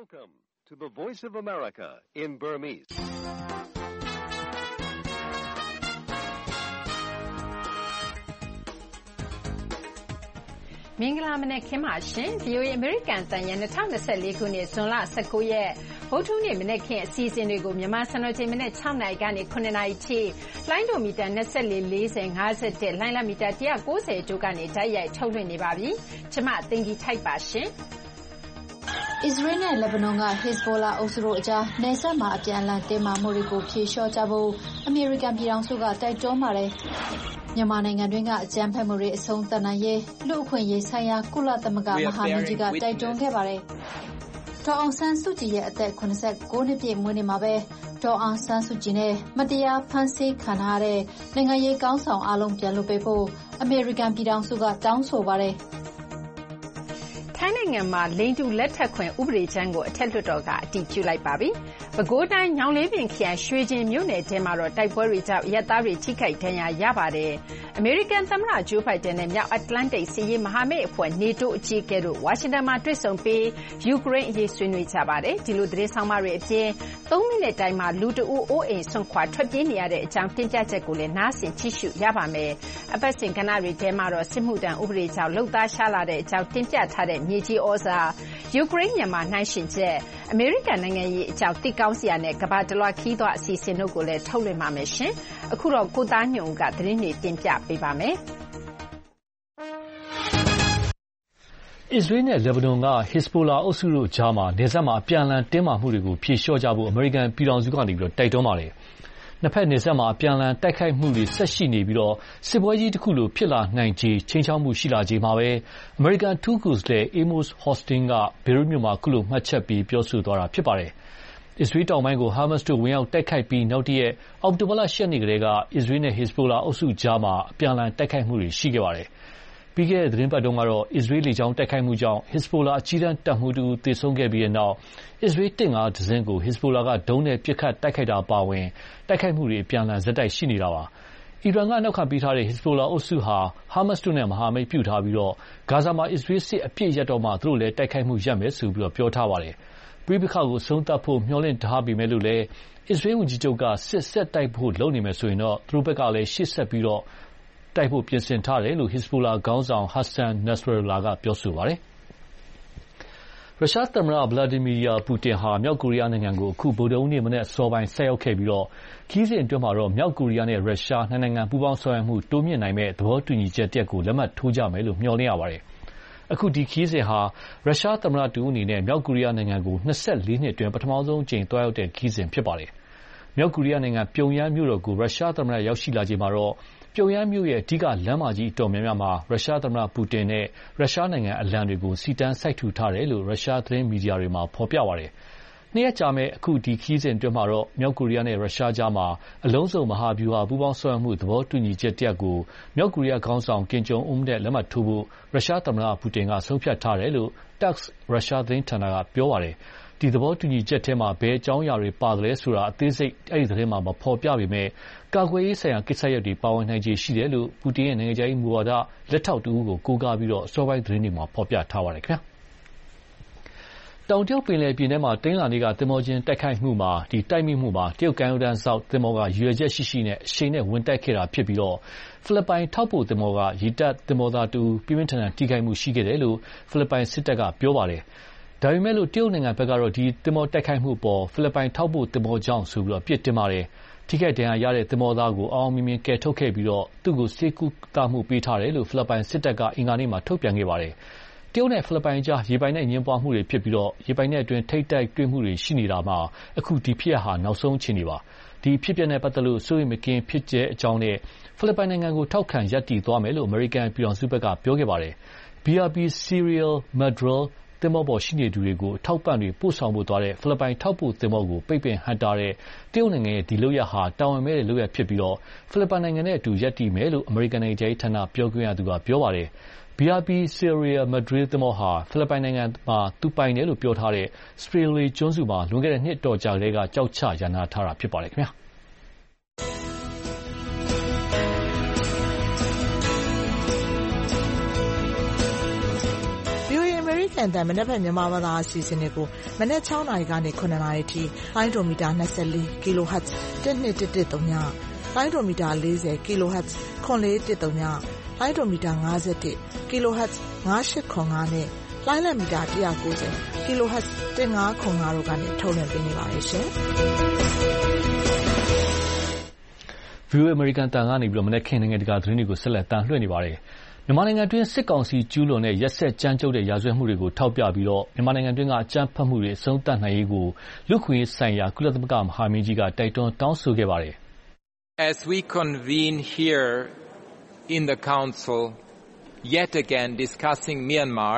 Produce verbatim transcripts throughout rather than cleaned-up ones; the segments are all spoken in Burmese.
Welcome to the Voice of America in Burmese. ။မင်္ဂလာမနက်ခင်းပါရှင်။ ဗွီအိုအေ အမေရိကန်အသံရဲ့၂၀၂၄ခုနှစ်ဇွန်လ၁၉ရက်ဗုဒ္ဓဟူးနေ့မနက်ခင်းအစီအစဉ်တွေကိုမြန်မာစံတော်ချိန်မနက်၆နာရီကနေ၇နာရီထိလိုင်းဒိုမီတာ၂၄၊၄၀၊၅၁လိုင်းလမီတာ၁၉၀တို့ကနေတိုက်ရိုက်ထုတ်လွှင့်နေပါပြီ။ကျွန်မသိင်္ဂီထိုက်ပါရှင်။အစ္စရေးနဲ့လက်ဘနွန်က Hezbollah အုပ်စုတို့အကြားနယ်စပ်မှာအပြန်အလှန်တင်းမာမှုတွေကိုဖြေလျှော့ကြဖို့အမေရိကန်ပြည်ထောင်စုကတိုက်တွန်းပါတယ်။မြန်မာနိုင်ငံတွင်းကအကြမ်းဖက်မှုတွေအဆုံးသတ်နိုင်ရေးလူ့အခွင့်အရေးဆိုင်ရာကုလသမဂ္ဂမဟာမင်းကြီးကတိုက်တွန်းခဲ့ပါတယ်။ဒေါ်အောင်ဆန်းစုကြည်ရဲ့အသက်၇၉နှစ်ပြည့်မွေးနေ့မှာပဲဒေါ်အောင်ဆန်းစုကြည်နဲ့မတရားဖမ်းဆီးခံထားရတဲ့နိုင်ငံရေးခေါင်းဆောင်အားလုံးပြန်လွှတ်ပေးဖို့အမေရိကန်ပြည်ထောင်စုကတောင်းဆိုပါတယ်။ထိုင်းနိုင်ငံမှာလိင်တူလက်ထပ်ခွင့်ဥပဒေကြမ်းကိုအထက်လွှတ်တော်ကအတည်ပြုလိုက်ပါပြီ။ပဲခူးတိုင်းညောင်လေးပင်ခရိုင်ရွှေကျင်မြို့နယ်ထဲမှာတော့တိုက်ပွဲတွေကြောင့်အရပ်သားတွေထိခိုက်ဒဏ်ရာရပါတယ်။အမေရိကန်သမ္မတဂျိုးဘိုင်ဒန်နဲ့မြောက်အတ္တလန္တိတ်စစ်ရေးမဟာမိတ်အဖွဲ့နေတိုးအကြီးအကဲတို့ဝါရှင်တန်မှာတွေ့ဆုံပြီးယူကရိန်းအရေးဆွေးနွေးကြပါတယ်။ဒီလိုသတင်းဆောင်မတွေအပြင်သုံးမိနစ်တိုင်းမှာလူတအုပ်အိုးအိမ်ဆွန့်ခွာထွက်ပြေးနေရတဲ့အကြောင်းတင်ပြချက်ကိုလည်းနားဆင်ကြည့်ရှုရပါမယ်။အပတ်စဉ်ကဏ္ဍတွေထဲမှာတော့စစ်မှုထမ်းဥပဒေကြောင့်လှုပ်သားရှားလာတဲ့အကြောင်းတင်ပြထားတဲ့မြေကြီးဩဇာယူကရိန်းမြန်မာနှိုင်းယှဉ်ချက်အမေရိကန်နိုင်ငံရေးအကြောင်းသိကောင်းစရာနဲ့ကမ္ဘာတလွှာခီးသွွားအစီအစဉ်တို့ကိုလည်းထုတ်လွှင့်ပါမယ်ရှင်။အခုတော့ကိုသားညွန့်ဦးကသတင်းတွေတင်ပြပေးပါမယ်။အစ္စရေးနဲ့လက်ဘနွန်က Hezbollah အုပ်စုတို့ကြားမှာနယ်စပ်မှာအပြန်အလှန်တင်းမာမှုတွေကိုဖြေလျှော့ကြဖို့အမေရိကန်ပြည်ထောင်စုကနေပြီးတော့တိုက်တွန်းပါတယ်။နှစ်ဖက်နယ်စပ်မှာအပြန်အလှန်တိုက်ခိုက်မှုတွေဆက်ရှိနေပြီးတော့စစ်ပွဲကြီးတစ်ခုလိုဖြစ်လာနိုင်ခြေချိန်ချောက်မှုရှိလာခြေမှာပဲအမေရိကန်ထူးကိုယ်စားလှယ် Amos Hochstein ကဘေရွတ်မြို့မှာအခုလိုမှတ်ချက်ပြီးပြောဆိုသွားတာဖြစ်ပါတယ်။အစ္စရေးတောင်ပိုင်းကိုဟာမတ်စ်တို့ဝင်ရောက်တိုက်ခိုက်ပြီးနောက်တရက်အောက်တိုဘာလ၈ရက်နေ့ကတည်းကအစ္စရေးနဲ့ Hezbollah အုပ်စုကြားမှာအပြန်အလှန်တိုက်ခိုက်မှုတွေရှိခဲ့ပါတယ်။ပြီးခဲ့တဲ့သတင်းပတ်တုန်းကတော့အစ္စရေးလေကြောင်းတိုက်ခိုက်မှုကြောင့် Hezbollah အကြီးတန်းတပ်မှူးတူသေဆုံးခဲ့ပြီးတဲ့နောက်အစ္စရေးတင့်ကားတစ်စင်းကို Hezbollah ကဒုံးနဲ့ပစ်ခတ်တိုက်ခိုက်တာပါဝင်တိုက်ခိုက်မှုတွေအပြန်အလှန်ဇက်တိုက်ရှိနေတာပါ။အီရန်ကနောက်ခံပေးထားတဲ့ Hezbollah အုပ်စုဟာဟာမတ်စ်တို့နဲ့မဟာမိတ်ပြုထားပြီးတော့ဂါဇာမှာအစ္စရေးစစ်အပြစ်ရပ်တော့မှသူတို့လည်းတိုက်ခိုက်မှုရပ်မယ်ဆိုပြီးတော့ပြောထားပါတယ်။ပြည်ပခါကိုဆုံးသတ်ဖို့မျှော်လင့်ထားပေမဲ့လို့လည်းအစ္စရေးဝန်ကြီးချုပ်ကစစ်ဆက်တိုက်ဖို့လုပ်နေမယ်ဆိုရင်တော့သူတို့ဘက်ကလည်းရှေ့ဆက်ပြီးတော့တိုက်ဖို့ပြင်ဆင်ထားတယ်လို့ Hezbollah ခေါင်းဆောင် Hassan Nasrallah ကပြောဆိုပါတယ်။ရုရှားသမ္မတ Vladimir Putin ဟာမြောက်ကိုရီးယားနိုင်ငံကိုအခုဗုဒ္ဓဟူးနေ့မနေ့အစောပိုင်းဆက်ရောက်ခဲ့ပြီးတော့ခီးစဉ်အတွင်းမှာတော့မြောက်ကိုရီးယားနဲ့ရုရှားနှစ်နိုင်ငံပူးပေါင်းဆောင်ရွက်မှုတိုးမြင့်နိုင်မဲ့သဘောတူညီချက်တစ်ခုကိုလက်မှတ်ထိုးကြမယ်လို့မျှော်လင့်ရပါတယ်။အခုဒီခီးစဉ်ဟာရုရှားသမ္မတတူအနေနဲ့မြောက်ကိုရီးယားနိုင်ငံကိုနှစ်ဆယ့်လေးနှစ်အတွင်းပထမဆုံးအကြိမ်တွားရောက်တဲ့ခီးစဉ်ဖြစ်ပါတယ်။မြောက်ကိုရီးယားနိုင်ငံပြုံယမ်းမြို့တော်ကိုရုရှားသမ္မတရောက်ရှိလာချိန်မှာတော့ပြုံယမ်းမြို့ရဲ့အဓိကလမ်းမကြီးအတော်များများမှာရုရှားသမ္မတပူတင်နဲ့ရုရှားနိုင်ငံအလံတွေကိုစီတန်းစိုက်ထူထားတယ်လို့ရုရှားသတင်းမီဒီယာတွေမှာဖော်ပြပါတယ်။နှစ်ရက်ကြာမဲ့အခုဒီခီးစဉ်အတွင်းမှာတော့မြောက်ကိုရီးယားနဲ့ရုရှားကြားမှာအလုံးစုံမဟာဗျူဟာပူးပေါင်းဆောင်ရွက်မှုသဘောတူညီချက်တရပ်ကိုမြောက်ကိုရီးယားခေါင်းဆောင်ကင်ဂျုံအွန်းနဲ့လက်မှတ်ထိုးဖို့ရုရှားသမ္မတပူတင်ကဆုံးဖြတ်ထားတယ်လို့ Tass ရုရှားသတင်းဌာနကပြောပါတယ်။ဒီသဘောတူညီချက်ထဲမှာဘယ်အကြောင်းအရာတွေပါတယ်ဆိုတာအသေးစိတ်အဲ့ဒီသတင်းမှာမဖော်ပြပေမဲ့ကာကွယ်ရေးဆိုင်ရာကိစ္စရပ်တွေပါဝင်နိုင်ခြေရှိတယ်လို့ပူတင်ရဲ့နိုင်ငံခြားရေးမူဝါဒလက်ထောက်တူကိုကိုးကားပြီးတော့အစောပိုင်းသတင်းတွေမှာဖော်ပြထားပါတယ်ခင်ဗျာ။တောင်တရုတ်ပင်လယ်ပြင်ထဲမှာတင်းလာနေကသင်္ဘောချင်းတိုက်ခိုက်မှုမှာဒီတိုက်မိမှုမှာတရုတ်ကမ်းရိုးတန်းဆောက်သင်္ဘောကရွေချက်ရှိရှိနဲ့အရှိန်နဲ့ဝင်တိုက်ခဲ့တာဖြစ်ပြီးတော့ဖိလစ်ပိုင်ထောက်ပို့သင်္ဘောကရေတပ်သင်္ဘောသားတူပြင်းပြင်းထန်ထန်ထိခိုက်မှုရှိခဲ့တယ်လို့ဖိလစ်ပိုင်စစ်တပ်ကပြောပါတယ်။ဒါပေမဲ့လို့တရုတ်နိုင်ငံဘက်ကတော့ဒီသင်္ဘောတိုက်ခိုက်မှုပေါ်ဖိလစ်ပိုင်ထောက်ပို့သင်္ဘောကြောင့်ဆိုပြီးတော့ပြစ်တင်ပါတယ်။ထိခိုက်ဒဏ်ရာရတဲ့သင်္ဘောသားကိုအောင်အောင်မြင်မြင်ကယ်ထုတ်ခဲ့ပြီးတော့သူ့ကိုဆေးကုသမှုပေးထားတယ်လို့ဖိလစ်ပိုင်စစ်တပ်ကအင်္ဂါနေ့မှာထုတ်ပြန်ခဲ့ပါတယ်။တရုတ်နဲ့ဖိလစ်ပိုင်ကြားရေပိုင်နဲ့ညှင်းပွားမှုတွေဖြစ်ပြီးတော့ရေပိုင်နဲ့အတွင်းထိတ်တိုက်တွေ့မှုတွေရှိနေတာမှာအခုဒီဖြစ်ရပ်ဟာနောက်ဆုံးအခြေအနေပါ။ဒီဖြစ်ပျက်နဲ့ပတ်သက်လို့စိုးရိမ်မကင်းဖြစ်တဲ့အကြောင်းနဲ့ဖိလစ်ပိုင်နိုင်ငံကိုထောက်ခံရပ်တည်သွားမယ်လို့အမေရိကန်ပြည်ထောင်စုဘက်ကပြောခဲ့ပါတယ်။ B R P Serial Madridသင်္ဘောပေါ်ရှိနေသူတွေကိုထောက်ပံ့တွေပို့ဆောင်ဖို့သွားတဲ့ဖိလစ်ပိုင်ထောက်ပို့သင်္ဘောကိုပိတ်ပင်ဟန့်တားတဲ့တရုတ်နိုင်ငံရဲ့ဒီလုပ်ရပ်ဟာတာဝန်မဲ့တဲ့လုပ်ရပ်ဖြစ်ပြီးတော့ဖိလစ်ပိုင်နိုင်ငံနဲ့အတူရပ်တည်မယ်လို့အမေရိကန်နိုင်ငံခြားရေးဌာနပြောခွင့်ရသူကပြောပါတယ်။ B R P Serial Madrid သင်္ဘောဟာဖိလစ်ပိုင်နိုင်ငံမှာသူပိုင်တယ်လို့ပြောထားတဲ့ Spratly ကျွန်းစုမှာလွန်ခဲ့တဲ့နှစ်တော်ကြာကတည်းကကြောက်ချရန်နာထားတာဖြစ်ပါတယ်ခင်ဗျာ။န်တန်မနက်ဖြန်မြန်မာဘာသာအစီအစဉ်တွေကိုမနက်၆နာရီကနေခုနှစ်နာရီထိလိုင်းဒိုမီတာ၂၄ kilohertz တစ်နှစ်တစ်တစ်သုံးညလိုင်းဒိုမီတာ၄၀ kilohertz ခွန်လေးတစ်သုံးညလိုင်းဒိုမီတာ၅၁ kilohertz ၅၈ခွန်၅နဲ့လိုင်းလက်မီတာ၁၉၀ kilohertz ၁၅ခွန်၅တို့ကနေထုတ်လွှင့်ပေးနေပါတယ်ရှင်။ဗီအိုအေ American တန်ကနေပြီးတော့မနေ့ကနိုင်ငံတကာသတင်းတွေကိုဆက်လက်တန်လှည့်နေပါတယ်။မြန်မာနိုင်ငံတွင်းစစ်ကောင်စီကျူးလွန်တဲ့ရက်စက်ကြမ်းကြုတ်တဲ့ရာဇဝတ်မှုတွေကိုထောက်ပြပြီးတော့မြန်မာနိုင်ငံတွင်းကအကြမ်းဖက်မှုတွေအဆုံးသတ်နိုင်ရေးကိုလူ့အခွင့်အရေးဆိုင်ရာကုလသမဂ္ဂမဟာမင်းကြီးကတိုက်တွန်းတောင်းဆိုခဲ့ပါတယ်။ As we convene here in the council yet again discussing Myanmar,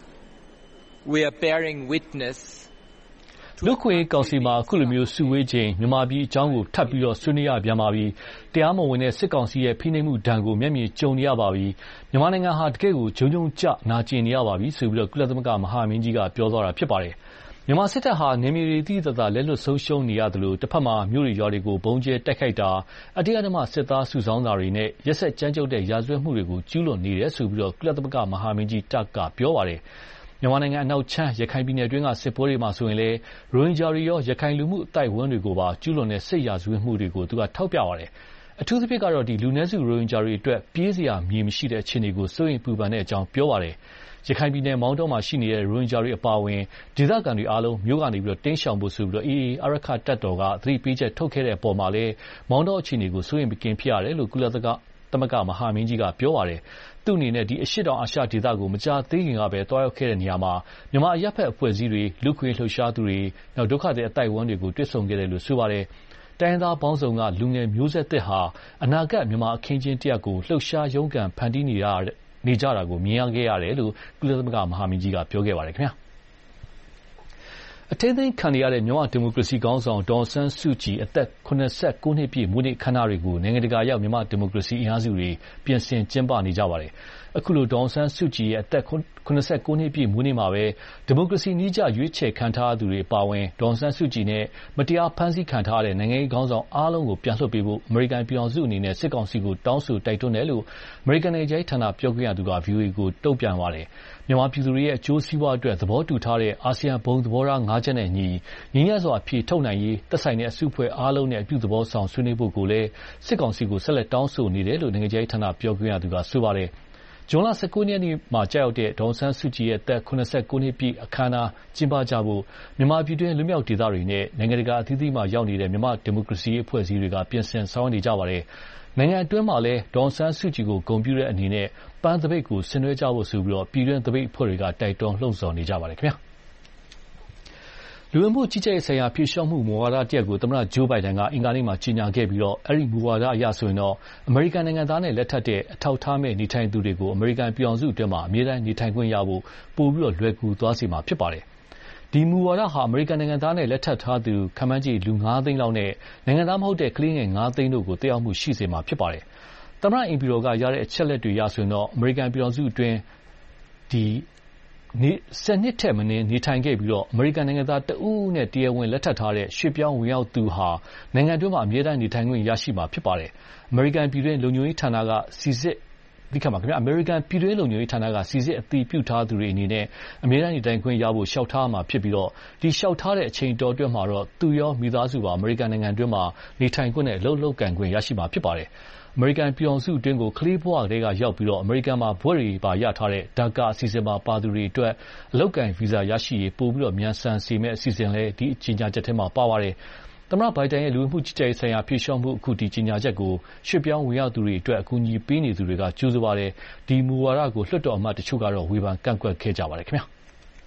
we are bearing witness လူ့ခွင့်ကောင်စီမှာအခုလိုမျိုးစုဝေးခြင်းမြန်မာပြည်အကြောင်းကိုထပ်ပြီးတော့ဆွေးနွေးရပြန်ပါပြီတရားမဝင်တဲ့စစ်ကောင်စီရဲ့ဖိနှိပ်မှုဒဏ်ကိုမျက်မြင်ကြုံနေရပါပြီမြန်မာနိုင်ငံဟာတကယ့်ကိုဂျုံဂျုံကြနာကျင်နေရပါပြီဆိုပြီးတော့ကုလသမဂ္ဂမဟာမင်းကြီးကပြောသွားတာဖြစ်ပါတယ်မြန်မာစစ်တပ်ဟာနေမြေတွေတိတိတတ်လက်လွတ်ဆုံးရှုံးနေရတယ်လို့တစ်ဖက်မှာမြို့တွေရွာတွေကိုဘုံကျဲတိုက်ခိုက်တာအတိအဓမ္မစစ်သားစုဆောင်းတာတွေနဲ့ရက်စက်ကြမ်းကြုတ်တဲ့ရာဇဝတ်မှုတွေကိုကျူးလွန်နေတယ်ဆိုပြီးတော့ကုလသမဂ္ဂမဟာမင်းကြီးတပ်ကပြောပါတယ်မြန်မာနိုင်ငံအနောက်ချမ်းရခိုင်ပြည်နယ်တွင်းကစစ်ပွဲတွေမှာဆိုရင်လေရိုဟင်ဂျာတွေရောရခိုင်လူမှုအတိုက်အဝန်းတွေကိုပါကျူးလွန်တဲ့စစ်ရာဇဝတ်မှုတွေကိုသူကထောက်ပြပါတယ်။အထူးသဖြင့်ကတော့ဒီလူနည်းစုရိုဟင်ဂျာတွေအတွက်ပြေးစရာမြေမရှိတဲ့အခြေအနေကိုစိုးရိမ်ပူပန်တဲ့အကြောင်းပြောပါတယ်။ရခိုင်ပြည်နယ်မောင်းတောမှာရှိနေတဲ့ရိုဟင်ဂျာတွေအပါအဝင်ဒေသခံတွေအားလုံးမြို့ကနေပြီးတော့တင်းရှောင်ဖို့ဆိုပြီးတော့အေးအေးအရခတ်တော်ကသတိပေးချက်ထုတ်ခဲ့တဲ့အပေါ်မှာလည်းမောင်းတောအခြေအနေကိုစိုးရိမ်ပကင်ဖြစ်ရတယ်လို့ကုလသမဂ္ဂမဟာမင်းကြီးကပြောပါတယ်။သူ့အနေနဲ့ဒီအရှေ့တောင်အာရှဒေသကိုမကြာသေးခင်ကပဲတွားရောက်ခဲ့တဲ့နေရာမှာမြန်မာအရပ်ဖက်အဖွဲ့အစည်းတွေလူခွေလှုပ်ရှားသူတွေနောက်ဒုက္ခသည်အတိုက်အဝန်းတွေကိုတွေ့ဆုံခဲ့တယ်လို့ဆိုပါတယ်။တိုင်းသားပေါင်းစုံကလူငယ်မျိုးဆက်သစ်ဟာအနာဂတ်မြန်မာအခင်းချင်းတရက်ကိုလှုပ်ရှားရုန်းကန်ဖန်တီးနေရနေကြတာကိုမြင်ရခဲ့ရတယ်လို့ကုလသမဂ္ဂမဟာမင်းကြီးကပြောခဲ့ပါတယ်ခင်ဗျာ။အထင်းသိမ်းခံရတဲ့မြန်မာဒီမိုကရေစီခေါင်းဆောင်ဒေါ်ဆန်းစုကြည်အသက်၇၉နှစ်ပြည့်မွေးနေ့ခမ်းနားတွေကိုနိုင်ငံတကာရောက်မြန်မာဒီမိုကရေစီအင်အားစုတွေပြင်ဆင်ကျင်းပနေကြပါတယ်။အခုလိုဒေါ်ဆန်းစုကြည်ရဲ့အသက်၇၉နှစ်ပြည့်မွေးနေ့မှာပဲဒီမိုကရေစီနည်းကျရွေးချယ်ခံထားသူတွေအပါအဝင်ဒေါ်ဆန်းစုကြည်နဲ့မတရားဖမ်းဆီးခံထားတဲ့နိုင်ငံရေးခေါင်းဆောင်အားလုံးကိုပြန်လွှတ်ပေးဖို့အမေရိကန်ပြည်ထောင်စုအနေနဲ့စစ်ကောင်စီကိုတောင်းဆိုတိုက်တွန်းတယ်လို့အမေရိကန်နိုင်ငံခြားရေးဌာနပြောခွင့်ရသူက ဗွီအိုအေကိုတုံ့ပြန်ပါတယ်။မြန်မာပြည်သူတွေရဲ့အကျိုးစီးပွားအတွက်သဘောတူထားတဲ့အာဆီယံဘုံသဘောထားငါးချက်နဲ့ညီငြိမ်းချမ်းစွာအဖြေထုတ်နိုင်ရေးသက်ဆိုင်တဲ့အစုအဖွဲ့အားလုံးနဲ့အပြုသဘောဆောင်ဆွေးနွေးဖို့ကိုလည်းစစ်ကောင်စီကိုဆက်လက်တောင်းဆိုနေတယ်လို့နိုင်ငံခြားရေးဌာနပြောခွင့်ရသူကဆိုပါတယ်။ဇွန်လ၁၉ရက်နေ့မှာကြာရောက်တဲ့ဒေါ်ဆန်းစုကြည်ရဲ့အသက်၇၉နှစ်ပြည့်အခမ်းအနားကျင်းပကြဖို့မြန်မာပြည်တွင်းလူမျိုးဒေသတွေနဲ့နိုင်ငံတကာအသီးသီးမှာရောက်နေတဲ့မြန်မာဒီမိုကရေစီအဖွဲ့အစည်းတွေကပြင်ဆင်ဆောင်ရွက်နေကြပါတယ်။နိုင်ငံအတွင်းမှာလည်းဒေါ်ဆန်းစုကြည်ကိုဂုဏ်ပြုတဲ့အနေနဲ့ပန်းသပိတ်ကိုဆင်နွှဲကြဖို့ဆိုပြီးတော့ပြည်တွင်းသပိတ်အဖွဲ့တွေကတိုက်တွန်းလှုံ့ဆော်နေကြပါတယ်ခင်ဗျာ။လူဝင်မှုကြီးကြပ်ရေးဆိုင်ရာဖြေလျှော့မှုမူဝါဒတရက်ကိုသမ္မတဂျိုးဘိုင်ဒန်ကအင်္ဂါနေ့မှာကြေညာခဲ့ပြီးတော့အဲဒီမူဝါဒအရဆိုရင်တော့အမေရိကန်နိုင်ငံသားနဲ့လက်ထပ်တဲ့အထောက်အထားမဲ့နေထိုင်သူတွေကိုအမေရိကန်ပြည်ထောင်စုအတွင်းမှာအမြဲတမ်းနေထိုင်ခွင့်ရဖို့ပိုပြီးတော့လွယ်ကူသွားစေမှာဖြစ်ပါတယ်။ဒီမူဝါဒဟာအမေရိကန်နိုင်ငံသားနဲ့လက်ထပ်ထားသူခန့်မှန်းခြေလူ၅သိန်းလောက်နဲ့နိုင်ငံသားမဟုတ်တဲ့ကလေးငယ်၅သိန်းတို့ကိုတက်ရောက်မှုရှိစေမှာဖြစ်ပါတယ်။သမ္မတအင်ပီတော်ကရတဲ့အချက်လက်တွေရဆိုရင်တော့အမေရိကန်ပြည်ထောင်စုအတွင်းဒီနေဆယ်နှစ်ထက်မနည်းနေထိုင်ခဲ့ပြီးတော့အမေရိကန်နိုင်ငံသားတဦးနဲ့တရားဝင်လက်ထပ်ထားတဲ့ရွှေ့ပြောင်းဝင်ရောက်သူဟာနိုင်ငံတွင်းမှာအမြဲတမ်းနေထိုင်ခွင့်ရရှိမှာဖြစ်ပါတယ်။အမေရိကန်ပြည်တွင်းလုံခြုံရေးဌာနကစီစစ်ဒီခါမှာခင်ဗျအမေရိကန်ပြည်တွင်းလုံခြုံရေးဌာနကစီစစ်အတည်ပြုထားသူတွေအနေနဲ့အမြဲတမ်းနေထိုင်ခွင့်ရဖို့လျှောက်ထားမှာဖြစ်ပြီးတော့ဒီလျှောက်ထားတဲ့အချိန်တော်တွင်းမှာတော့သူရောမိသားစုပါအမေရိကန်နိုင်ငံတွင်းမှာနေထိုင်ခွင့်နဲ့အလုပ်လုပ်ကိုင်ခွင့်ရရှိမှာဖြစ်ပါတယ်။အမေရိကန်ပြည်ထောင်စုအတွင်းကိုကလေးဘဝကလေးကရောက်ပြီးတော့အမေရိကန်မှာဘွဲ့တွေပါရထားတဲ့ဒါကာအစီအစဉ်မှာပါသူတွေအတွက်အလုပ်ကိုင်ဗီဇာရရှိရေးပို့ပြီးတော့မြန်ဆန်စေမယ့်အစီအစဉ်လည်းဒီကြေညာချက်ထဲမှာပါပါတယ်။သမ္မတဘိုင်ဒန်ရဲ့လူဝင်မှုကြီးကြပ်ရေးဆိုင်ရာဖြေလျှော့မှုအခုဒီကြေညာချက်ကိုရွှေ့ပြောင်းဝင်ရောက်သူတွေအတွက်အကူအညီပေးနေသူတွေကကြိုးစားပါတယ်။ဒီမူဝါဒကိုလွှတ်တော်အမတ်တချို့ကတော့ဝေဖန်ကန့်ကွက်ခဲ့ကြပါတယ်ခင်ဗျာ။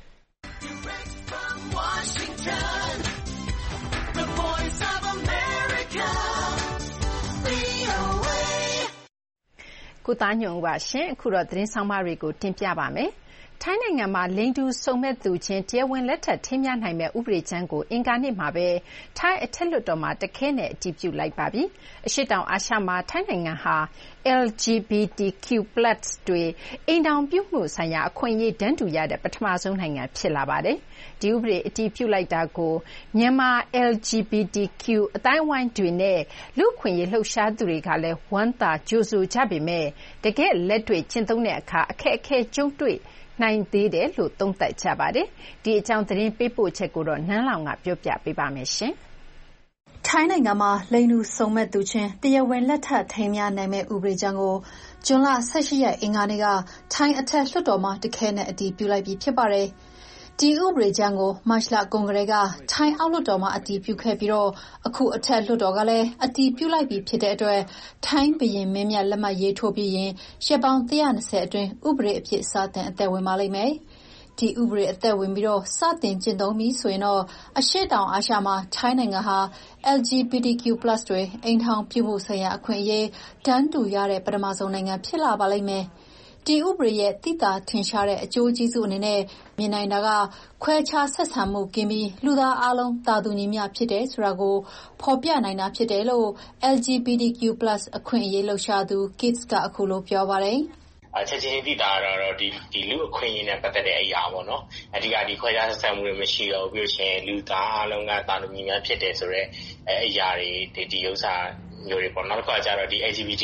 ကိုသားညွန့်ဦးပါရှင်အခုတော့သတင်းဆောင်မတွေကိုတင်ပြပါမယ်။ထိုင်းနိုင်ငံမှာလိင်တူစုံမဲ့သူချင်းတရားဝင်လက်ထပ်ထင်းများနိုင်မဲ့ဥပဒေကြမ်းကိုအင်္ဂါနေ့မှာပဲထိုင်းအထက်လွှတ်တော်မှာတခဲနဲ့အတည်ပြုလိုက်ပါပြီ။အရှေ့တောင်အာရှမှာထိုင်းနိုင်ငံဟာ L G B T Q plus တွေအိမ်ထောင်ပြုမှုဆိုင်ရာအခွင့်အရေးတန်းတူရတဲ့ပထမဆုံးနိုင်ငံဖြစ်လာပါတယ်။ဒီဥပဒေအတည်ပြုလိုက်တာကိုမြန်မာ L G B T Q အတိုင်းအဝိုင်းတွေနဲ့လူ့အခွင့်အရေးလှုပ်ရှားသူတွေကလည်းဝမ်းသာကြိုဆိုကြပေမဲ့တကယ့်လက်တွေ့ကျင့်သုံးတဲ့အခါအခက်အခဲကြုံတွေ့နိုင်သေးတယ်လို့သုံးသပ်ကြပါတယ်။ဒီအကြောင်းသတင်းပေးပို့ချက်ကိုတော့နန်းလောင်ကပြောပြပေးပါမယ်ရှင်။ထိုင်းနိုင်ငံမှာလိင်တူစုံမက်သူချင်းတရားဝင်လက်ထပ်ထိမ်းမြားနိုင်မဲ့ဥပဒေကြမ်းကိုဇွန်လ၁၈ရက်အင်္ဂါနေ့ကထိုင်းအထက်လွှတ်တော်မှာတခဲနဲ့အတည်ပြုလိုက်ပြီးဖြစ်ပါတယ်။ဒီဥပဒေကြမ်းကိုမတ်လကွန်ဂရက်ကထိုင်းအောက်လွှတ်တော်မှာအတည်ပြုခဲ့ပြီးတော့အခုအထက်လွှတ်တော်ကလည်းအတည်ပြုလိုက်ပြီးဖြစ်တဲ့အတွက်ထိုင်းဘုရင်မင်းမြတ်လက်မှတ်ရေးထိုးပြီးရင်ရက်ပေါင်း၁၂၀အတွင်းဥပဒေအဖြစ်စတင်အသက်ဝင်ပါလိမ့်မယ်။ဒီဥပဒေအသက်ဝင်ပြီးတော့စတင်ကျင့်သုံးပြီးဆိုရင်တော့အရှေ့တောင်အာရှမှာထိုင်းနိုင်ငံဟာ L G B T Q plus တွေအိမ်ထောင်ပြုမှုဆိုင်ရာအခွင့်အရေးတန်းတူရတဲ့ပထမဆုံးနိုင်ငံဖြစ်လာပါလိမ့်မယ်။ဒီဥပဒေရဲ့သိသာထင်ရှားတဲ့အကျိုးကျေးဇူးအနေနဲ့မြင်နိုင်တာကခွဲခြားဆက်ဆံမှုကင်းပြီးလူသားအလုံးသာတူညီမျှဖြစ်တယ်ဆိုတာကိုဖော်ပြနိုင်တာဖြစ်တယ်လို့ L G B T Q plus အခွင့်အရေးလှုပ်ရှားသူ Kids ကအခုလိုပြောပါတယ်။ချက်ချင်းသိတာတော့ဒီဒီလူအခွင့်အရေးနဲ့ပတ်သက်တဲ့အရာပေါ့နော်အဓိကဒီခွဲခြားဆက်ဆံမှုတွေမရှိတော့ဘူးပြီးရင်လူသားအလုံးကသာတူညီမျှဖြစ်တယ်ဆိုတော့အရာတွေဒီဒီဥစ္စာမျိုးတွေပေါ့နောက်တစ်ခါကျတော့ဒီ L G B T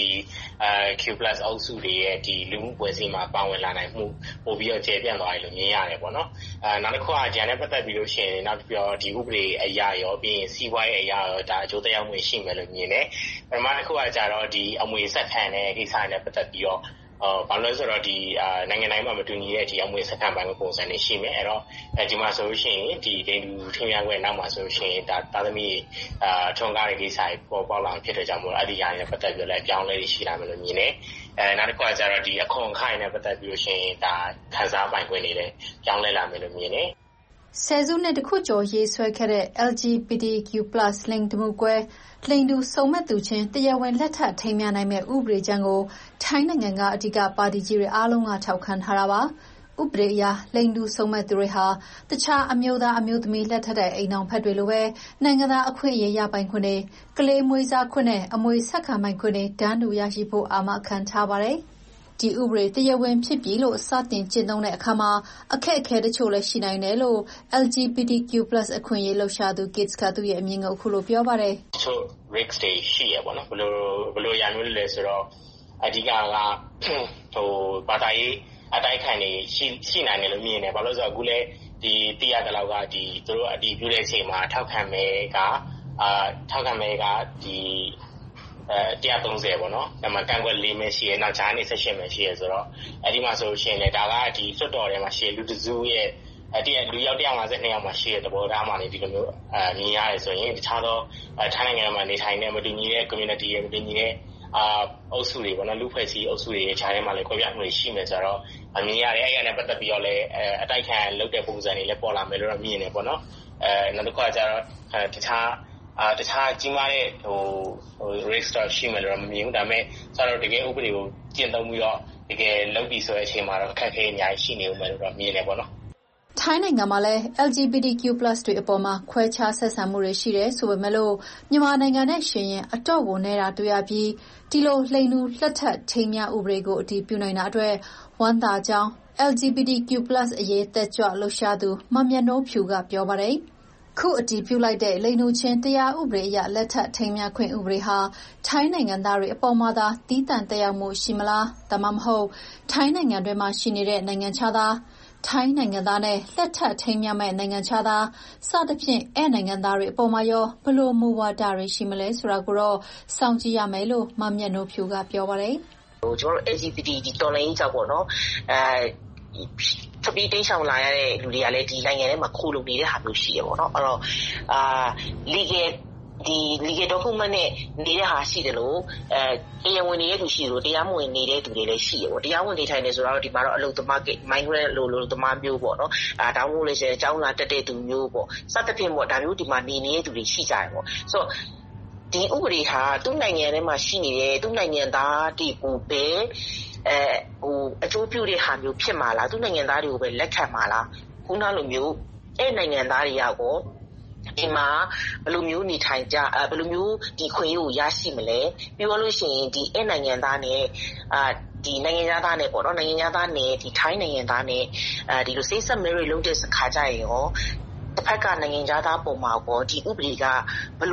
Q plus အုပ်စုတွေရဲ့ဒီလူမှုပွဲစဉ်မှာပါဝင်လာနိုင်မှုပို့ပြီးတော့ကျေပြန့်သွားတယ်လို့မြင်ရတယ်ပေါ့နော်အဲနောက်တစ်ခါကျန်တဲ့ပတ်သက်ပြီးလို့ရှိရင်နောက်ပြီးတော့ဒီဥပဒေအရာရောပြီးရင်စီးပွားရေးအရာရောဒါအကျိုးသက်ရောက်မှုရှိမယ်လို့မြင်တယ်ပထမတစ်ခုကကျတော့ဒီအမွေဆက်ခံတဲ့ကိစ္စနဲ့ပတ်သက်ပြီးတော့အော်ဘာလို့လဲဆိုတော့ဒီနိုင်ငံတိုင်းမှာမတူညီတဲ့ဒီအမွေစက္ကန့်ပိုင်းပုံစံတွေရှိမယ်အဲ့တော့ဒီမှာဆိုလို့ရှိရင်ဒီဒိန်လူထင်များခွင့်နောက်မှာဆိုလို့ရှိရင်ဒါသာသမီအာထုံကားတဲ့ကိစ္စတွေပေါ်ပေါက်လာဖြစ်တဲ့ကြောင့်မို့အဲ့ဒီຢာနဲ့ပတ်သက်ပြီးလည်းအပြောင်းလဲတွေရှိလာမယ်လို့မြင်တယ်အဲနောက်တစ်ခုကကျတော့ဒီအခွန်ခိုင်နဲ့ပတ်သက်ပြီးလို့ရှိရင်ဒါခန်းစားပိုင်ခွင့်တွေလည်းပြောင်းလဲလာမယ်လို့မြင်တယ်ဆယ်စုနှစ်တစ်ခုကျော်ရေးဆွဲခဲ့တဲ့ L G B T Q plus လိင်တမှုကွဲလိင်တူစုံမက်သူချင်းတရားဝင်လက်ထပ်ထိမ်းမြားနိုင်မဲ့ဥပဒေကြမ်းကိုထိုင်းနိုင်ငံကအဓိကပါတီကြီးတွေအားလုံးကထောက်ခံထားတာပါဥပဒေအရလိင်တူစုံမက်သူတွေဟာတခြားအမျိုးသားအမျိုးသမီးလက်ထပ်တဲ့အိမ်အောင်ဖက်တွေလိုပဲနိုင်ငံသားအခွင့်အရေးရပိုင်ခွင့်တွေကလေးမွေးစားခွင့်နဲ့အမွေဆက်ခံပိုင်ခွင့်တွေတန်းတူရရှိဖို့အာမခံထားပါတယ်ဒီဥပဒေတရားဝင်ဖြစ်ပြီလို့စတင်ကျင့်သုံးတဲ့အခါမှာအခက်အခဲတချို့လည်းရှိနိုင်တယ်လို့ L G B T Q plus အခွင့်အရေးလှုပ်ရှားသူ Kids ကသူ့ရဲ့အမြင်ကိုအခုလိုပြောပါတယ်တချို့ risk တွေရှိရပေါ့နော်ဘယ်လိုဘယ်လိုရမျိုးလဲဆိုတော့အဓိကကဟိုဘာသာရေးအတိုက်ခံနေရှိရှိနိုင်တယ်လို့မြင်တယ်ဘာလို့ဆိုတော့အခုလဲဒီတိရတဲ့လောက်ကဒီသူတို့အတီးပြတဲ့အချိန်မှာထောက်ခံမဲကအာထောက်ခံမဲကဒီအဲone hundred thirtyပေါ့နော်ဒါမှကန့်ကွက်၄မဲရှိရနောက်ဂျာနေeighteenမဲရှိရဆိုတော့အဲ့ဒီမှာဆိုရှင်လေဒါကဒီစွတ်တော်ထဲမှာရှိလူတစုရဲ့အဲ့ဒီလူရောက်one hundred fifty-twoယောက်မှာရှိတဲ့သဘောထားမှနေဒီလိုမျိုးအဲမြင်ရတယ်ဆိုရင်တခြားသောထိုင်းနိုင်ငံမှာနေထိုင်တဲ့မတူညီတဲ့ community ရဲ့မတူညီတဲ့အာအုပ်စုတွေပေါ့နော်လူဖွဲ့စည်းအုပ်စုတွေရဲ့ခြားထဲမှာလည်းကွဲပြားမှုတွေရှိမယ်ဆိုတော့အမြင်ရတယ်အဲ့ရနဲ့ပတ်သက်ပြီးတော့လည်းအတိုက်ခံလုပ်တဲ့ပုံစံတွေလည်းပေါ်လာမယ်လို့တော့မြင်နေပေါ့နော်အဲနောက်တစ်ခါကျတော့တခြားအာတခြားကြီးမားတဲ့ဟိုဟို risk တော့ရှိမယ်လို့မမြင်ဘူးဒါပေမဲ့ဆိုတော့တကယ်ဥပဒေကိုကျင့်သုံးပြီးတော့တကယ်လုပ်ပြီးဆိုတဲ့အချိန်မှာတော့ခက်ခဲအများကြီးရှိနေဦးမယ်လို့တော့မြင်နေပေါ့နော်ထိုင်းနိုင်ငံမှာလည်း L G B T Q plus တွေအပေါ်မှာခွဲခြားဆက်ဆံမှုတွေရှိတယ်ဆိုပေမဲ့လို့မြန်မာနိုင်ငံနဲ့ရှင်ရင်အတော့ကိုနေတာတွေ့ရပြီးဒီလိုလိင်တူလက်ထပ်ထိမ်းမြားဥပဒေကိုအတည်ပြုနိုင်တာအတွက်ဝမ်းသာကြောင်း L G B T Q plus အရေးတက်ကြွလှုပ်ရှားသူမမြတ်နိုးဖြူကပြောပါတယ်ခုအတည်ပြုလိုက်တဲ့လိင်တူချင်းတရားဥပဒေအရလက်ထပ်ထိမ်းမြားခွင့်ဥပဒေဟာထိုင်းနိုင်ငံသားတွေအပေါ်မှာသာတည်တံ့တရားမှုရှိမလားဒါမှမဟုတ်ထိုင်းနိုင်ငံတွင်းမှာရှိနေတဲ့နိုင်ငံခြားသားထိုင်းနိုင်ငံသားနဲ့လက်ထပ်ထိမ်းမြားမဲ့နိုင်ငံခြားသားစသဖြင့်အဲနိုင်ငံသားတွေအပေါ်မှာရောဘလို့မူဝါဒတွေရှိမလဲဆိုတာကိုတော့စောင့်ကြည့်ရမယ်လို့မမြတ်နိုးဖြူကပြောပါတယ်ဟိုကျွန်တော်တို့ L G B T ဒီတော်လိုင်းကြောက်ပေါ့နော်အဲတပီးတိတ်ဆောင်လာရတဲ့လူတွေကလည်းဒီနိုင်ငံထဲမှာခိုးလုံနေတဲ့ဟာမျိုးရှိရပေါ့နော်အဲ့တော့အာ legal ဒီ legal document နဲ့နေတဲ့ဟာရှိတယ်လို့အဲတရားဝင်နေတဲ့သူရှိလို့တရားမဝင်နေတဲ့သူတွေလည်းရှိရပေါ့တရားဝင်နေထိုင်နေဆိုတော့ဒီမှာတော့အလုပ်သမား migrant လို့လို့သမားမျိုးပေါ့နော်အဲဒါမှမဟုတ်လည်းအကြောင်းလာတက်တဲ့သူမျိုးပေါ့စသဖြင့်ပေါ့ဒါမျိုးဒီမှာနေနေတဲ့သူတွေရှိကြတယ်ပေါ့ဆိုတော့ဒီဥပဒေဟာသူ့နိုင်ငံထဲမှာရှိနေတဲ့သူ့နိုင်ငံသားတွေကိုပဲအဲဟိုအကျိုးပြုတဲ့ဟာမျိုးဖြစ်မှာလားသူနိုင်ငံသားတွေကိုပဲလက်ခံမှာလားခုနလိုမျိုးအဲ့နိုင်ငံသားတွေရောဒီမှာဘယ်လိုမျိုးနေထိုင်ကြဘယ်လိုမျိုးဒီခွင့်ရကိုရရှိမလဲပြီးတော့လို့ရှိရင်ဒီအဲ့နိုင်ငံသားနဲ့အာဒီနိုင်ငံသားနဲ့ပေါ့နော်နိုင်ငံသားနဲ့ဒီထိုင်းနိုင်ငံသားနဲ့အဲဒီလို same marriage လုပ်တဲ့ခါကြရင်ရောတစ်ဖက်ကနိုင်ငံသားပုံမှာပေါ့ဒီဥပဒေကဘယ်လို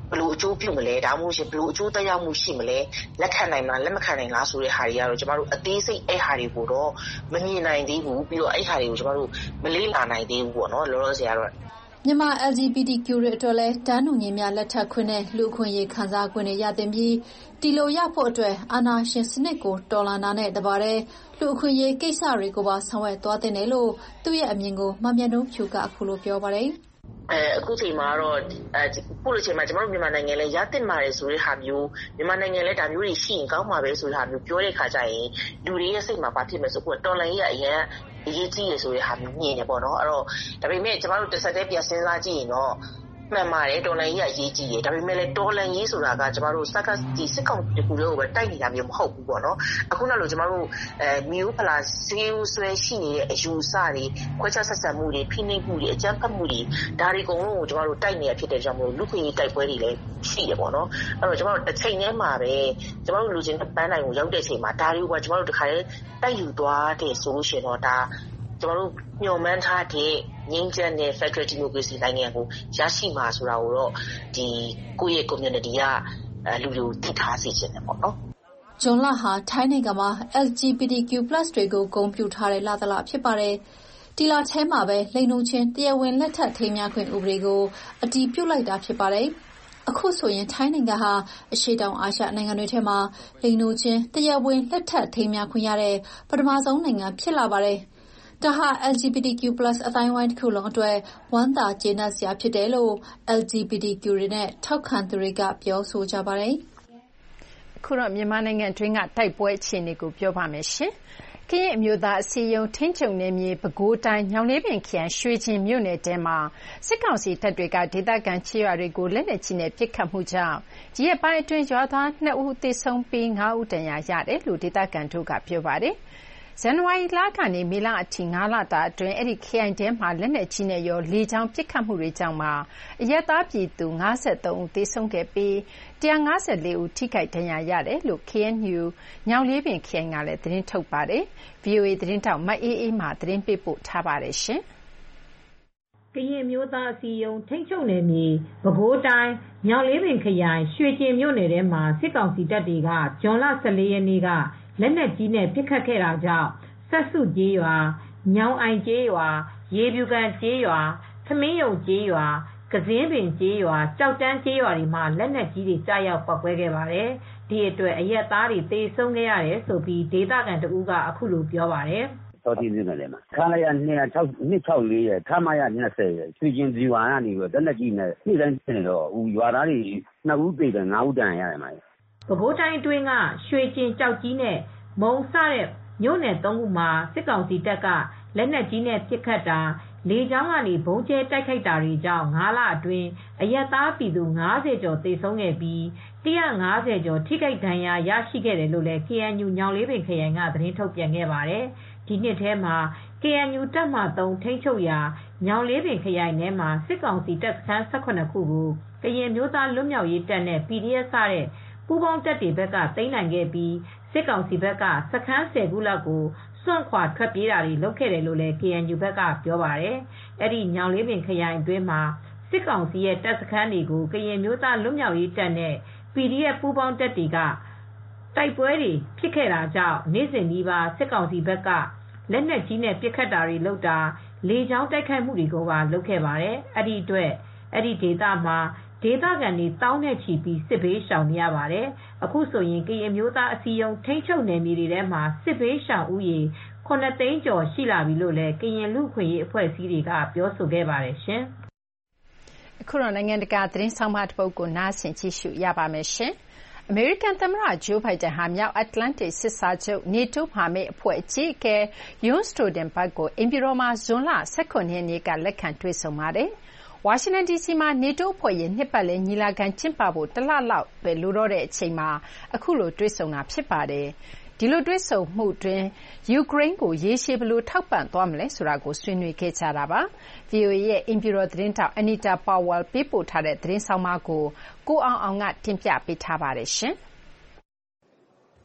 ဘလို့အကျိုးပြုမလဲဒါမှမဟုတ်ရှင်ဘလို့အကျိုးသက်ရောက်မှုရှိမလဲလက်ခံနိုင်မလားလက်မခံနိုင်လားဆိုတဲ့ဟာတွေကတော့ကျမတို့အသေးစိတ်အဲ့ဟာတွေကိုတော့မမြင်နိုင်သေးဘူးပြီးတော့အဲ့ဟာတွေကိုကျမတို့မလေးလာနိုင်သေးဘူးပေါ့နော်လောလောဆယ်ကတော့မြန်မာ L G B T Q တွေအတွက်လည်းတန်းတူညီမျှလက်ထပ်ခွင့်နဲ့လူ့အခွင့်အရေးခံစားခွင့်တွေရသင့်ပြီးဒီလိုရဖို့အတွက်အာဏာရှင်စနစ်ကိုတော်လှန်တာနဲ့တပါတည်းလူ့အခွင့်အရေးကိစ္စတွေကိုပါဆောင်ရွက်သွားသင့်တယ်လို့သူ့ရဲ့အမြင်ကိုမမြတ်နှုံးဖြူကအခုလိုပြောပါတယ်အဲအခုချိန်မှာတော့အဲပို့လို့ချိန်မှာကျမတို့မြန်မာနိုင်ငံလဲရတင်ပါတယ်ဆိုတဲ့ဟာမျိုးမြန်မာနိုင်ငံလဲဒါမျိုးတွေရှိရင်ကောင်းမှာပဲဆိုတဲ့ဟာမျိုးပြောတဲ့ခါကျရင်လူတွေရဲ့စိတ်မှာဘာဖြစ်မလဲဆိုတော့တော်လှန်ရေးအရင်အရေးကြီးရဆိုတဲ့ဟာမျိုးမြင်နေပေါ့နော်အဲ့တော့ဒါပေမဲ့ကျမတို့တစ်ဆက်တည်းပြန်စဉ်းစားကြည့်ရင်တော့မှန်ပါတယ်တော်လှန်ရေးအရေးကြီးတယ်ဒါပေမဲ့လည်းတော်လှန်ရေးဆိုတာကကျမတို့စက်ကဒီစစ်ကောင်တကူတွေကိုပဲတိုက်နေတာမျိုးမဟုတ်ဘူးပေါ့နော်အခုနောက်လို့ကျမတို့အဲမျိုးဖလာစေးဆွဲရှိနေတဲ့အယူအဆတွေခွဲခြားဆက်ဆံမှုတွေဖိနှိပ်မှုတွေအကြမ်းဖက်မှုတွေဒါတွေအကုန်လုံးကိုကျမတို့တိုက်နေရဖြစ်တဲ့ကြောင့်မို့လူခွင့်ရေးတိုက်ပွဲတွေလည်းရှိရပေါ့နော်အဲ့တော့ကျမတို့တစ်ချိန်တည်းမှာပဲကျမတို့လူချင်းပန်းတိုင်းကိုရောက်တဲ့ချိန်မှာဒါတွေကကျမတို့တခါတည်းတိုက်ယူသွားတဲ့ဆိုလို့ရှိရင်တော့ဒါကျမတို့ညှော်မှန်းထားတဲ့ငြိမ်းချမ်းတဲ့ Federal Democracy နိုင်ငံကိုရရှိမှာဆိုတာကိုတော့ဒီကိုယ့်ရဲ့ community ကလူလူသိထားစေချင်တယ်ပေါ့နော်။ဂျွန်လဟာထိုင်းနိုင်ငံမှာ L G B T Q plus တွေကိုဂုဏ်ပြုထားတဲ့လသလဖြစ်ပါတယ်။ဒီလထဲမှာပဲလိင်တူချင်းတရားဝင်လက်ထပ်ထိမ်းမြားခွင့်ဥပဒေကိုအတည်ပြုလိုက်တာဖြစ်ပါတယ်။အခုဆိုရင်ထိုင်းနိုင်ငံဟာအရှေ့တောင်အာရှနိုင်ငံတွေထဲမှာလိင်တူချင်းတရားဝင်လက်ထပ်ထိမ်းမြားခွင့်ရတဲ့ပထမဆုံးနိုင်ငံဖြစ်လာပါတယ်။ဒါဟာ L G B T Q plus အတိုင်းဝိုင်းတစ်ခုလုံးအတွက်ဝမ်းသာကျေနပ်စရာဖြစ်တယ်လို့ L G B T Q တွေနဲ့ထောက်ခံသူတွေကပြောဆိုကြပါတယ်။အခုတော့မြန်မာနိုင်ငံတွင်းကတိုက်ပွဲအခြေအနေကိုပြောပါမယ်ရှင်။ကရင်အမျိုးသားအစည်းအရုံးထိန်းချုပ်နယ်မြေပဲခူးတိုင်းညောင်လေးပင်ခရိုင်ရွှေကျင်မြို့နယ်ထဲမှာစစ်ကောင်စီတပ်တွေကဒေသခံခြေရွာတွေကိုလက်နက်ကြီးနဲ့ပစ်ခတ်မှုကြောင့်ဒီရက်ပိုင်းအတွင်းရွာသားနှစ်ဦးသေဆုံးပြီးငါးဦးဒဏ်ရာရတယ်လို့ဒေသခံတို့ကပြောပါတယ်။ဇန်နဝါရီလကနေမေလအထိငါးလတာအတွင်းအဲ့ဒီခရိုင်ထဲမှာလက်နက်ကြီးနဲ့ရောလေကြောင်းပစ်ခတ်မှုတွေကြောင့်မှာအရက်သားပြည်သူငါးဆယ်သုံးဦးသေဆုံးခဲ့ပြီးတစ်ရာငါးဆယ်လေးဦးထိခိုက်ဒဏ်ရာရတယ်လို့ K N U ညောင်လေးပင်ခရိုင်ကလည်းသတင်းထုတ်ပါတယ်။ V O A သတင်းတောက်မအေးအေးမှသတင်းပေးပို့ထားပါတယ်ရှင်။ကရင်မျိုးသားအစည်းအရုံးထိန်းချုပ်နယ်မြေပဲခူးတိုင်းညောင်လေးပင်ခရိုင်ရွှေကျင်မြို့နယ်ထဲမှာစစ်ကောင်စီတပ်တွေကဇွန်လဆယ်လေးရက်နေ့ကလက်နက်ကြီးနဲ့ပစ်ခတ်ခဲ့တာကြောင့်ဆက်စုကျေးရွာ၊ညောင်အိုင်ကျေးရွာ၊ရေပြူကန်ကျေးရွာ၊ထမင်းရုံကျေးရွာ၊ကစင်းပင်ကျေးရွာ၊ကြောက်တန်းကျေးရွာတွေမှာလက်နက်ကြီးတွေကြားရောက်ပောက်ကွဲခဲ့ပါတယ်။ဒီအတွက်အရက်သားတွေသေဆုံးခဲ့ရတယ်ဆိုပြီးဒေသခံတဦးကအခုလိုပြောပါတယ်။တော်တီးမြို့နယ်ထဲမှာခလာရနှစ်၆နှစ်၆လေးရခမရ၂၀ရရွှေကျင်ဒီဝါကနေပြီးလက်နက်ကြီးနဲ့နေ့တိုင်းဖြစ်နေတော့ဦးရွာသားတွေနှစ်ဦးသေတယ်ငါးဦးတန်ရတယ်မှာ။ပဲခူးတိုင်းအတွင်းကရွှေကျင်ကြောက်ကြီးနဲ့မုံစတဲ့မြို့နယ်သုံးခုမှာစစ်ကောင်စီတပ်ကလက်နက်ကြီးနဲ့ပစ်ခတ်တာလေကြောင်းကနေဘုံကျဲတိုက်ခိုက်တာတွေကြောင့်ငါးလအတွင်းအရက်သားပြည်သူငါးဆယ်ကျော်သေဆုံးခဲ့ပြီးတစ်ရာငါးဆယ်ကျော်ထိခိုက်ဒဏ်ရာရရှိခဲ့တယ်လို့လည်း K N U ညောင်လေးပင်ခရိုင်ကသတင်းထုတ်ပြန်ခဲ့ပါတယ်။ဒီနှစ်ထဲမှာ K N U တပ်မသုံးထိန်းချုပ်ရာညောင်လေးပင်ခရိုင်ထဲမှာစစ်ကောင်စီတပ်စခန်း၁၇ခုကိုကရင်မျိုးသားလွတ်မြောက်ရေးတပ်နဲ့ P D F စတဲ့ပူးပေါင်းတပ်တွေဘက်ကသိမ်းနိုင်ခဲ့ပြီးစစ်ကောင်စီဘက်ကစခန်း၁၀ခုလောက်ကိုစွန့်ခွာထွက်ပြေးတာတွေလုပ်ခဲ့တယ်လို့လည်း K N U ဘက်ကပြောပါတယ်။အဲဒီညောင်လေးပင်ခရိုင်အတွင်းမှာစစ်ကောင်စီရဲ့တပ်စခန်းတွေကိုကရင်မျိုးသားလွတ်မြောက်ရေးတပ်နဲ့ P D F ပူးပေါင်းတပ်တွေကတိုက်ပွဲတွေဖြစ်ခဲ့တာကြောင့်နေ့စဉ်နီးပါးစစ်ကောင်စီဘက်ကလက်နက်ကြီးနဲ့ပစ်ခတ်တာတွေလုပ်တာလေကြောင်းတိုက်ခိုက်မှုတွေကိုပါလုပ်ခဲ့ပါတယ်။အဲဒီအတွက်အဲဒီဒေသမှာဒေသခံတွေတောင်းနဲ့ချီပြီးစစ်ဘေးရှောင်နေရပါတယ်။အခုဆိုရင်ကရင်မျိုးသားအစည်းအရုံးထိန်းချုပ်နယ်မြေတွေထဲမှာစစ်ဘေးရှောင်ဦးရေခုနှစ်သိန်းကျော်ရှိလာပြီလို့လည်းကရင်လူ့အခွင့်အရေးအဖွဲ့အစည်းတွေကပြောဆိုခဲ့ပါတယ်ရှင်။အခုတော့နိုင်ငံတကာသတင်းဆောင်မတစ်ပုဒ်ကိုနားဆင်ကြည့်ရှုရပါမယ်ရှင်။အမေရိကန်သမ္မတဂျိုးဘိုင်ဒန်ဟာမြောက်အတ္တလန္တိတ်စစ်စာချုပ် NATO မဟာမိတ်အဖွဲ့အကြီးအကဲ Jens Stoltenberg ကိုအိမ်ဖြူတော်မှာဇွန်လ၁၇ရက်နေ့ကလက်ခံတွေ့ဆုံပါတယ်။ဝါရှင်တန်ဒီစီမှာနေတိုးအဖွဲ့ရဲ့နှစ်ပတ်လည်ညီလာခံကျင်းပဖို့တလလောက်ပဲလိုတော့တဲ့အချိန်မှာအခုလိုတွေ့ဆုံတာဖြစ်ပါတယ်။ဒီလိုတွေ့ဆုံမှုတွင်ယူကရိန်းကိုရေရှည်ဘယ်လိုထောက်ပံ့သွားမလဲဆိုတာကိုဆွေးနွေးခဲ့ကြတာပါ။ V O A ရဲ့အင်ဖြူတော်သတင်းထောက် Anita Powell ပေးပို့ထားတဲ့သတင်းဆောင်မကိုကိုအောင်အောင်ကတင်ပြပေးထားပါတယ်ရှင်။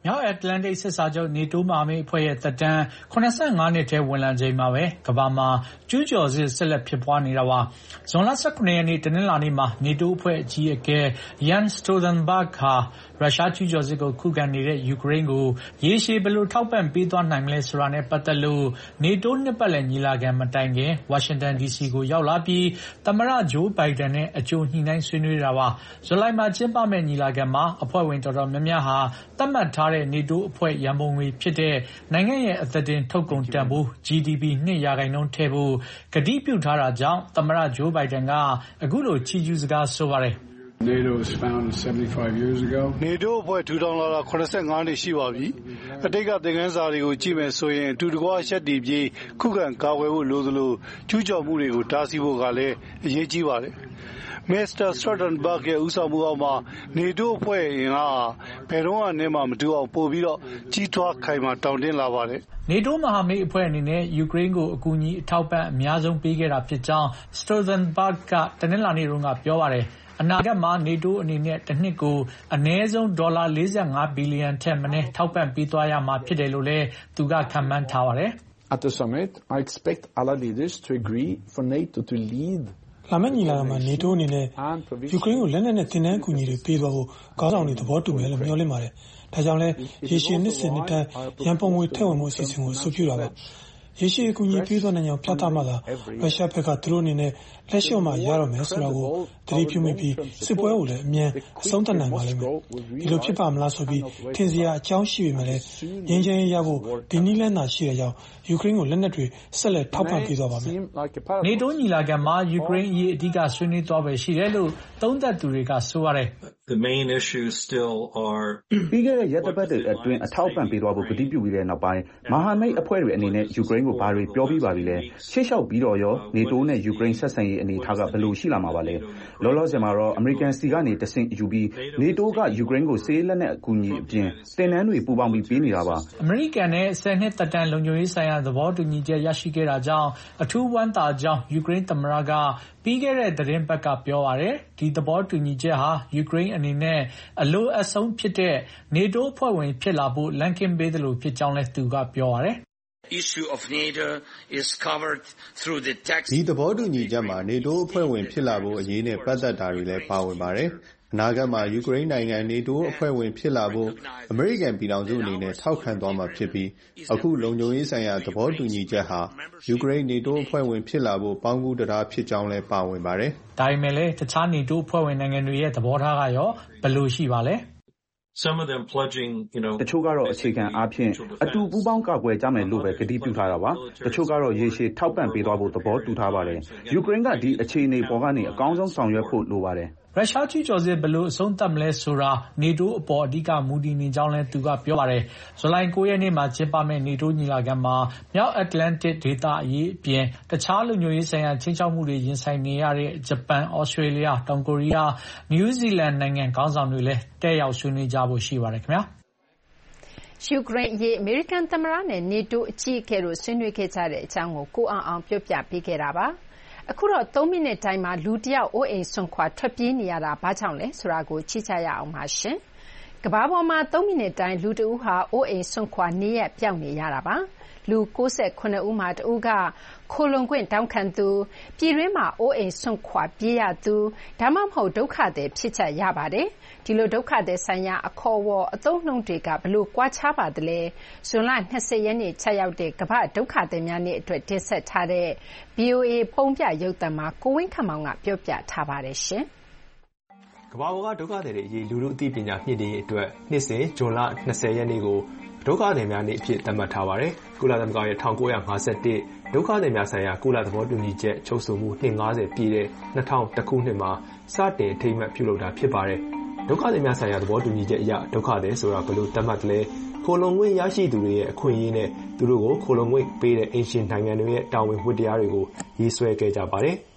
မြောက်အတ္တလန္တိတ်စစ်စာချုပ် NATO မဟာမိတ်အဖွဲ့ရဲ့သက်တမ်း၇၅နှစ်ထဲဝင်လာချိန်မှာပဲကမ္ဘာမှာကျူးကျော်စစ်ဆက်လက်ဖြစ်ပွားနေတာပါ။ဇွန်လ၁၇ရက်နေ့တနင်္လာနေ့မှာ NATO အဖွဲ့အကြီးအကဲ Jens Stoltenberg ဟာရုရှားကျူးကျော်စစ်ကိုခုခံနေတဲ့ယူကရိန်းကိုရေရှည်ဘယ်လိုထောက်ပံ့ပေးသွားနိုင်မလဲဆိုတာနဲ့ပတ်သက်လို့ NATO နှစ်ပတ်လည်ညီလာခံမတိုင်ခင်ဝါရှင်တန်ဒီစီကိုရောက်လာပြီးသမ္မတဂျိုးဘိုင်ဒန်နဲ့အကြိုညှိနှိုင်းဆွေးနွေးတာပါ။ဇူလိုင်မှာကျင်းပမယ့်ညီလာခံမှာအဖွဲ့ဝင်တော်တော်များများဟာသတ်မှတ်ထားတဲ့ NATO အဖွဲ့ရန်ပုံငွေဖြစ်တဲ့နိုင်ငံရဲ့အသက်တင်ထုတ်ကုန်တန်ဖိုး ဂျီဒီပီ ၂ ရာခိုင်နှုန်းထည့်ဖို့ကတိပြုထားတာကြောင့်သမ္မတဂျိုးဘိုင်ဒန်ကအခုလိုချီးကျူးစကားဆိုပါတယ်။ NATO was founded seventy-five years ago. NATO အဖွဲ့ထူထောင်လာတာ၇၅နှစ်ရှိပါပြီ။အတိတ်ကသင်ခန်းစာတွေကိုကြည့်မယ်ဆိုရင်အတူတကွရှက်တီပြီးခုခံကာကွယ်ဖို့လိုသလိုကျူးကျော်မှုတွေကိုတားဆီးဖို့ကလည်းအရေးကြီးပါတယ်။ မစ္စတာ Stoltenberg ရဲ့ဦးဆောင်မှုအောက်မှာ NATO အဖွဲ့အင်အားဘယ်တော့မှမတူအောင်ပိုပြီးတော့ကြီးထွားခိုင်မာတောင့်တင်းလာပါတယ်။ NATO မဟာမိတ်အဖွဲ့အနေနဲ့ယူကရိန်းကိုအကူအညီအထောက်ပံ့အများဆုံးပေးခဲ့တာဖြစ်ကြောင်း Stoltenberg ကတနင်္လာနေ့တုန်းကပြောပါတယ်။အနာဂတ်မှာ NATO အနေနဲ့တစ်နှစ်ကိုအနည်းဆုံးဒေါ်လာ၄၅ဘီလီယံထက်မနည်းထောက်ပံ့ပေးသွားရမှာဖြစ်တယ်လို့လည်းသူကခန့်မှန်းထားပါတယ်။ At the summit, I expect other leaders to agree for NATO to lead လာမယ့်ညီလာခံမှာ NATO အနေနဲ့ယူကရိန်းကိုလက်နက်နဲ့သင်တန်းအကူအညီတွေပေးသွားဖို့ခေါင်းဆောင်တွေသဘောတူမယ်လို့မျှော်လင့်ပါတယ်။ဒါကြောင့်လည်းရေရှည်နှစ်စဉ်နှစ်တိုင်းရန်ပုံငွေထည့်ဝင်မှုအစီအစဉ်ကိုအဆိုပြုတာပါ။ရေရှည်အကူအညီပေးသွားနိုင်ကြောင်းပြသမှသာရုရှားဘက်ကသူတို့အနေနဲ့လက်လျှော့မှရတော့မယ်ဆိုတာကိုသတိပြုမိပြီးစစ်ပွဲကိုလည်းအမြန်အဆုံးသတ်နိုင်ပါလိမ့်မယ်။ဒီလိုဖြစ်ပါမလားဆိုပြီးထင်စရာအကြောင်းရှိပေမဲ့လည်းငြိမ်းချမ်းရေးရဖို့ဒီနည်းလမ်းသာရှိတဲ့ကြောင့်ယူကရိန်းကိုလက်နက်တွေဆက်လက်ထောက်ပံ့ပေးသွားပါမယ်။ NATO ညီလာခံမှာယူကရိန်းအရေးအဓိကဆွေးနွေးသွားပဲရှိတယ်လို့သုံးသပ်သူတွေကဆိုပါတယ်။ The main issues still are ပြီးခဲ့တဲ့ရက်သတ္တပတ်တွေအတွင်းအထောက်ပံ့ပေးသွားဖို့ကတိပြုပြီးတဲ့နောက်ပိုင်းမဟာမိတ်အဖွဲ့တွေအနေနဲ့ယူကရိန်းကိုဘာတွေပြောပြီးပါပြီလဲရှေ့လျှောက်ပြီးတော့ရော NATO နဲ့ယူကရိန်းဆက်ဆံရေးအနေအထားကဘယ်လိုရှိလာမှာပါလဲလောလောဆယ်မှာတော့အမေရိကန်စီကနေတဆင့်ယူပြီး NATO ကယူကရိန်းကိုစေလက်နဲ့အကူအညီအပြင်သင်တန်းတွေပူးပေါင်းပြီးပေးနေတာပါအမေရိကန်နဲ့ဆယ်နှစ်သက်တမ်းလုံခြုံရေးဆိုင်ရာသဘောတူညီချက်ရရှိခဲ့တာကြောင့်အထူးဝမ်းသာကြောင်းယူကရိန်းသမ္မတကပြီးခဲ့တဲ့သတင်းပတ်ကပြောပါတယ်ဒီသဘောတူညီချက်ဟာယူကရိန်းအနေနဲ့အလိုအဆုံးဖြစ်တဲ့ NATO အဖွဲ့ဝင်ဖြစ်လာဖို့လမ်းခင်းပေးသလိုဖြစ်ကြောင်းလည်းသူကပြောပါတယ် issue of NATO is covered through the text ဒီသဘောတူညီချက်မှာ NATO အဖွဲ့ဝင်ဖြစ်လာဖို့အရေးနဲ့ပတ်သက်တာတွေလည်းပါဝင်ပါတယ်အနာဂတ်မှာယူကရိန်းနိုင်ငံ NATO အဖွဲ့ဝင်ဖြစ်လာဖို့အမေရိကန်ပြည်ထောင်စုအနေနဲ့ထောက်ခံသွားမှာဖြစ်ပြီးအခုလုံခြုံရေးဆိုင်ရာသဘောတူညီချက်ဟာယူကရိန်း NATO အဖွဲ့ဝင်ဖြစ်လာဖို့ပေါင်းကူးတရားဖြစ်ကြောင်းလည်းပါဝင်ပါတယ်။ဒါပေမဲ့လည်းတခြား NATO အဖွဲ့ဝင်နိုင်ငံတွေရဲ့သဘောထားကရောဘယ်လိုရှိပါလဲ Some of them pledging, you know တချို့ကတော့အခြေခံအားဖြင့်အတူပူးပေါင်းကာကွယ်ကြမယ်လို့ပဲကတိပြုထားတာပါတချို့ကတော့ရေရှည်ထောက်ပံ့ပေးသွားဖို့သဘောတူထားပါတယ်ယူကရိန်းကဒီအခြေအနေပေါ်ကနေအကောင်းဆုံးဆောင်ရွက်ဖို့လိုပါတယ်ရုရှားကျူးကျော်စစ်ဘယ်လိုအဆုံးသတ်မလဲဆိုတာ NATO အပေါ်အဓိကမူတည်နေကြောင်းလည်းသူကပြောပါတယ်။ဇူလိုင်၉ရက်နေ့မှာကျင်းပမယ့် NATO ညီလာခံမှာမြောက်အတ္တလန္တိတ်ဒေသအရေးအပြင်တခြားလုံခြုံရေးဆိုင်ရာချင်းချောက်မှုတွေရင်ဆိုင်နေရတဲ့ဂျပန်၊ဩစတြေးလျ၊တောင်ကိုရီးယား၊နယူးဇီလန်နိုင်ငံခေါင်းဆောင်တွေလည်းတက်ရောက်ဆွေးနွေးကြဖို့ရှိပါတယ်ခင်ဗျာ။ယူကရိန်းအရေးအမေရိကန်သမ္မတနဲ့ NATO အကြီးအကဲတို့ဆွေးနွေးခဲ့ကြတဲ့အကြောင်းကိုကိုအောင်အောင်ပြောပြပေးခဲ့တာပါ။အခုတော့သုံးမိနစ်တိုင်းမှာလူတယောက်အိုးအိမ်စွန့်ခွာထွက်ပြေးနေရတာဘာကြောင့်လဲဆိုတာကိုကြည့်ကြရအောင်ပါရှင်။ကမ္ဘာပေါ်မှာသုံးမိနစ်တိုင်းလူတဦးဟာအိုးအိမ်စွန့်ခွာနေရက်ပြောက်နေရတာပါ။လူ၉၉ဦးမှာတဦးကခိုလုံခွင့်တောင်းခံသူပြည်တွင်းမှာအိုးအိမ်စွန့်ခွာပြေးရသူဒါမှမဟုတ်ဒုက္ခသည်ဖြစ်ချက်ရပါတယ်။ဒီလိုဒုက္ခသည်ဆိုင်ရာအခေါ်အဝေါ်အသုံးအနှုန်းတွေကဘလို့ကွာခြားပါသလဲဇွန်လ၂၀ရက်နေ့ချက်ရောက်တဲ့ကမ္ဘာဒုက္ခသည်များနေ့အတွက်တင်ဆက်ထားတဲ့ ဗွီအိုအေ ပုံပြရုပ်သံမှာကိုဝင်းခန့်မောင်ကပြောပြထားပါတယ်ရှင်။ကမ္ဘာပေါ်ကဒုက္ခသည်တွေအရေးလူထုအသိပညာမြင့်တင်ရေးအတွက်နှစ်စဉ်ဇွန်လ၂၀ရက်နေ့ကိုဒုက္ခသည်များနေ့အဖြစ်သတ်မှတ်ထားပါတယ်။ကုလသမဂ္ဂရဲ့၁၉၅၁ဒုက္ခသည်များဆိုင်ရာကုလသဘောတူညီချက်ချုပ်ဆိုမှုနှစ်၅၀ပြည့်တဲ့၂၀၀၁ခုနှစ်မှာစတင်အထိမ်းအမှတ်ပြုလုပ်တာဖြစ်ပါတယ်။ဒုက္ခသည်များဆိုင်ရာသဘောတူညီချက်အရဒုက္ခသည်ဆိုတာဘယ်လိုသတ်မှတ်သလဲခိုလုံခွင့်ရရှိသူတွေရဲ့အခွင့်အရေးနဲ့သူတို့ကိုခိုလုံခွင့်ပေးတဲ့အင်ရှင်နိုင်ငံတွေရဲ့တာဝန်ဝတ္တရားတွေကိုရေးဆွဲခဲ့ကြပါတယ်။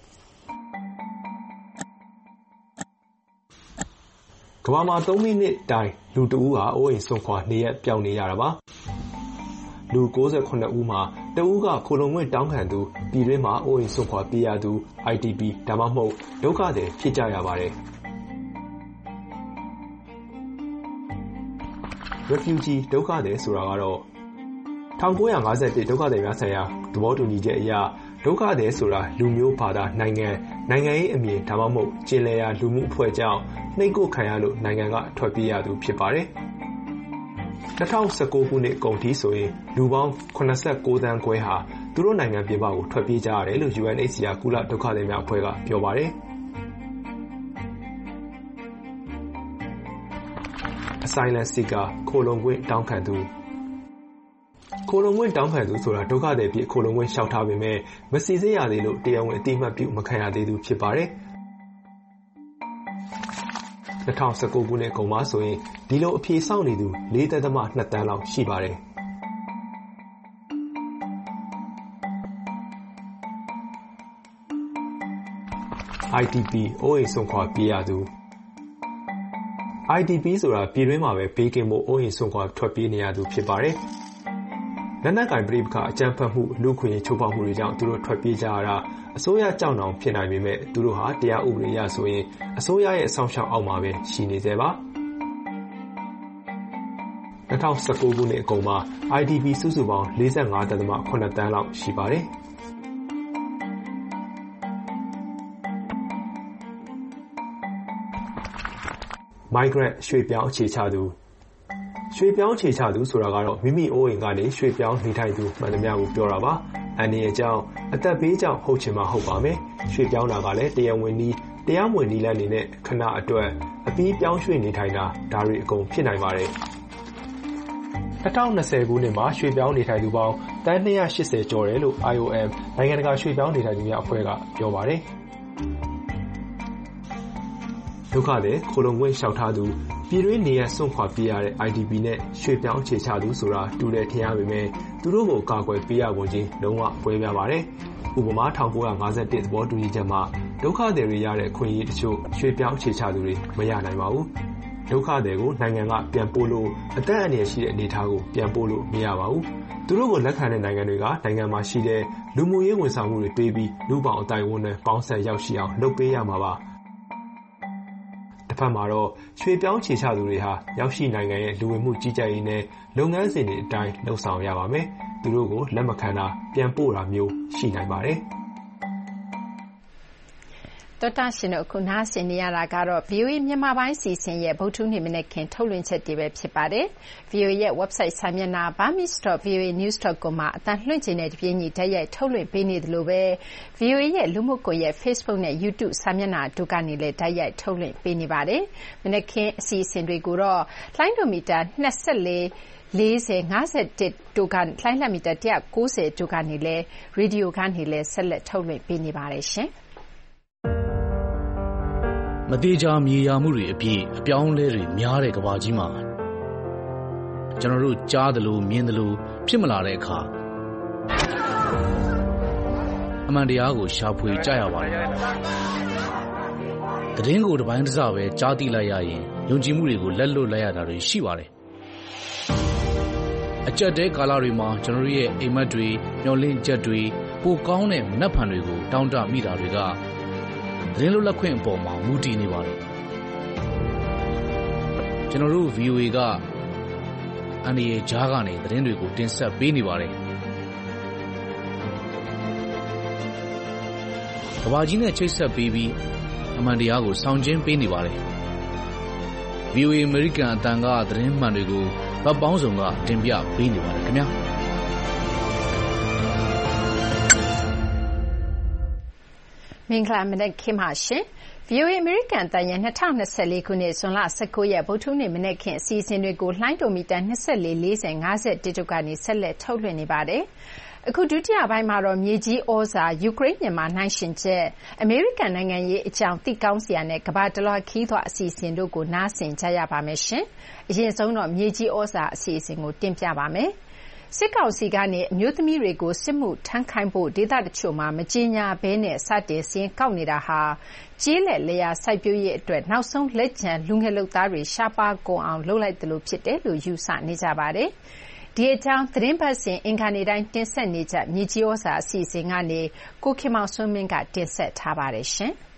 ကမ္ဘာမှာသုံးမိနစ်တိုင်းလူတဦးဟာအိုးအိမ်စွန့်ခွာနေရက်ပြောင်းနေရတာပါ။လူ၉၉ဦးမှာတဦးကခိုလုံခွင့်တောင်းခံသူပြည်တွင်းမှာအိုးအိမ်စွန့်ခွာပြေးရသူ I D P ဒါမှမဟုတ်ဒုက္ခသည်ဖြစ်ကြရပါတယ်။ refugee ဒုက္ခသည်ဆိုတာကတော့၁၉၅၁ဒုက္ခသည်များဆိုင်ရာသဘောတူညီချက်အရဒုက္ခသည်ဆိုတာလူမျိုးဘာသာနိုင်ငံနိုင်ငံရေးအမြင်ဒါမှမဟုတ်ကျင်လည်ရာလူမှုအဖွဲ့ကြောင့်နှိပ်ကွပ်ခံရလို့နိုင်ငံကထွက်ပြေးရသူဖြစ်ပါတယ်။၂၀၁၉ခုနှစ်ကုန်ထိဆိုရင်လူပေါင်း၇၉သန်းခွဲဟာသူတို့နိုင်ငံပြင်ပကိုထွက်ပြေးကြရတယ်လို့ U N H C R ကုလဒုက္ခသည်များအဖွဲ့ကပြောပါတယ်။ Asylum seeker ခိုလုံခွင့်တောင်းခံသူခိုလုံခွင့်တောင်းခံသူဆိုတာဒုက္ခသည်ဖြစ်ခိုလုံခွင့်လျှောက်ထားပေမဲ့မစီစစ်ရသေးလို့တရားဝင်အတိအမှတ်ပြုမခံရသေးသူဖြစ်ပါတယ်။၂၀၁၉ခုနှစ်ကုန်မှာဆိုရင်ဒီလိုအဖြေစောင့်နေသူ၄.၂ သန်းလောက်ရှိပါတယ်။ I D P အိုးအိမ်စွန့်ခွာပြေးရသူ I D P ဆိုတာပြည်တွင်းမှာပဲဘေးကင်းဖို့အိုးအိမ်စွန့်ခွာထွက်ပြေးနေရသူဖြစ်ပါတယ်။လက်နက်ကိုင်ပဋိပက္ခအကြမ်းဖက်မှုလူခွင့်ရေးချိုးဖောက်မှုတွေကြောင့်သူတို့ထွက်ပြေးကြရတာအစိုးရကြောင့်တောင်ဖြစ်နိုင်ပေမဲ့သူတို့ဟာတရားဥပဒေအရဆိုရင်အစိုးရရဲ့စောင့်ရှောက်အောက်မှာပဲရှိနေသေးပါ၂၀၁၉ခုနှစ်အကုန်မှာ I D P စုစုပေါင်း၄၅.၇ သန်းလောက်ရှိပါတယ်။ Migrant ရွှေ့ပြောင်းအခြေချသူရွှေ့ပြောင်းအခြေချသူဆိုတာကတော့မိမိအိုးအိမ်ကနေရွှေ့ပြောင်းနေထိုင်သူမှန်သမျှကိုပြောတာပါ။အန္တရာယ်ကြောင့်အသက်ဘေးကြောင့်ဟုတ်ချင်မှဟုတ်ပါမယ်။ရွှေ့ပြောင်းတာကလည်းတရားဝင်နည်းတရားမဝင်နည်းလမ်းနေနဲ့ခဏအတွက်အပြီးပြောင်းရွှေ့နေထိုင်တာဒါတွေအကုန်ဖြစ်နိုင်ပါတယ်။၂၀၂၀ခုနှစ်မှာရွှေ့ပြောင်းနေထိုင်သူပေါင်းသန်း၂၈၀ကျော်တယ်လို့ I O M နိုင်ငံတကာရွှေ့ပြောင်းနေထိုင်သူများအဖွဲ့ကပြောပါတယ်။ဒုက္ခသည်ခိုလုံခွင့်လျှောက်ထားသူပြည်တွင်းနေရစွန့်ခွာပြေးရတဲ့ I D P နဲ့ရွှေ့ပြောင်းအခြေချသူဆိုတာတူတယ်ထင်ရပေမဲ့သူတို့ကိုကာကွယ်ပေးရပုံချင်းလုံးဝပွဲပြားပါတယ်။ဥပမာ၁၉၅၁သဘောတူညီချက်မှာဒုက္ခသည်တွေရတဲ့အခွင့်အရေးတချို့ရွှေ့ပြောင်းအခြေချသူတွေမရနိုင်ပါဘူး။ဒုက္ခသည်ကိုနိုင်ငံကပြန်ပို့လို့အသက်အန္တရာယ်ရှိတဲ့အနေအထားကိုပြန်ပို့လို့မရပါဘူး။သူတို့ကိုလက်ခံတဲ့နိုင်ငံတွေကနိုင်ငံမှာရှိတဲ့လူမှုရေးဝန်ဆောင်မှုတွေပေးပြီးလူပေါင်းအတိုင်းအဝန်နဲ့ပေါင်းဆက်ရောက်ရှိအောင်လုပ်ပေးရမှာပါ။တစ်ဖက်မှာတော့ရွှေ့ပြောင်းခြေချသူတွေဟာရောက်ရှိနိုင်ငံရဲ့လူဝင်မှုကြီးကြပ်ရေးနဲ့လုပ်ငန်းစဉ်တွေအတိုင်းလှုပ်ဆောင်ရပါမယ်။သူတို့ကိုလက်မခံတာပြန်ပို့တာမျိုးရှိနိုင်ပါတယ်။တော်တာရှင်တို့ခုနားဆင်နေရတာကတော့ V O A မြန်မာပိုင်းစီစဉ်ရဲ့ဗုဒ္ဓနေ့မနေ့ခင်ထုတ်လွှင့်ချက်တွေပဲဖြစ်ပါတယ်။ V O A ရဲ့ website စာမျက်နှာ burmese dot v o a news dot com မှာအသံလွှင့်ခြင်းနဲ့တပြေးညီတိုက်ရိုက်ထုတ်လွှင့်ပေးနေတယ်လို့ပဲ V O A ရဲ့လူမှုကွန်ရက် Facebook နဲ့ YouTube စာမျက်နှာတို့ကနေလည်းတိုက်ရိုက်ထုတ်လွှင့်ပေးနေပါတယ်။မနေ့ခင်အစီအစဉ်တွေကိုတော့လိုင်းဒိုမီတာ၂၄လေးဆယ်ငါးဆယ်တစ်တို့ကလှိုင်းလက်မီတာ၁၉၀တို့ကနေလည်းရေဒီယိုကနေလည်းဆက်လက်ထုတ်လွှင့်ပေးနေပါတယ်ရှင်။မသေးချာမြေယာမှုတွေအပြည့်အပြောင်းလဲတွေများတဲ့ကမ္ဘာကြီးမှာကျွန်တော်တို့ကြားသလိုမြင်သလိုဖြစ်မလာတဲ့အခါအမှန်တရားကိုရှာဖွေကြရပါတယ်။သတင်းကိုတစ်ပိုင်းတစ်စပဲကြားသိလိုက်ရရင်ယုံကြည်မှုတွေကိုလက်လွတ်လိုက်ရတာတွေရှိပါတယ်။အကြက်တဲကာလတွေမှာကျွန်တော်ရဲ့အိမ်မက်တွေမျောလင့်ချက်တွေပိုကောင်းတဲ့မနှက်ဖန်တွေကိုတောင်းတမိတာတွေကသတင်းလွတ်လပ်ခွင့်အပေါ်မှာမူတည်နေပါတယ်ကျွန်တော်တို့ V O A ကအန်ဒီရဲ့ဂျားကနေသတင်းတွေကိုတင်ဆက်ပေးနေပါတယ်ကဘာကြီးနဲ့ချိတ်ဆက်ပေးပြီးအမှန်တရားကိုဆောင်ကျဉ်ပေးနေပါတယ် V O A အမေရိကန်အတန်ကသတင်းမှန်တွေကိုဗတ်ပေါင်းစုံကတင်ပြပေးနေပါတယ်ခင်ဗျာမင်္ဂလာမနက်ခင်းပါရှင်။ V O A အမေရိကန်အသံရဲ့၂၀၂၄ခုနှစ်ဇွန်လ၁၉ရက်ဗုဒ္ဓနေ့မနက်ခင်းအစီအစဉ်တွေကိုလှိုင်းဒိုမီတာ၂၄လေးဆယ်ငါးဆယ်တစ်တို့ကနေဆက်လက်ထုတ်လွှင့်နေပါတယ်။အခုဒုတိယပိုင်းမှာတော့မြေကြီးဩဇာယူကရိန်းမြန်မာနှိုင်းယှဉ်ချက်အမေရိကန်နိုင်ငံရေးအကြောင်းသိကောင်းစရာနဲ့ကမ္ဘာတလွှားခီးသွွားအစီအစဉ်တို့ကိုနားဆင်ကြရပါမယ်ရှင်။အရင်ဆုံးတော့မြေကြီးဩဇာအစီအစဉ်ကိုတင်ပြပါမယ်။စစ်ကောင်စီကနေအမျိုးသမီးတွေကိုစစ်မှုထမ်းခိုင်းဖို့ဒေသတချို့မှာမကြေညာဘဲနဲ့စတင်စင်းကောက်နေတာဟာကျေးလက်လျာစိုက်ပျိုးရေးအတွက်နောက်ဆုံးလက်ကျန်လူငယ်လုပ်သားတွေရှားပါကုန်အောင်လုပ်လိုက်တယ်လို့ဖြစ်တယ်လို့ယူဆနေကြပါတယ်။ဒီအကြောင်းသတင်းပတ်စဉ်အင်္ဂါနေ့တိုင်းတင်ဆက်နေကြမြေကြီးဩဇာအစီအစဉ်ကနေကိုခင်မောင်ဆွေးမင်းကတင်ဆက်ထားပါတယ်ရှင်။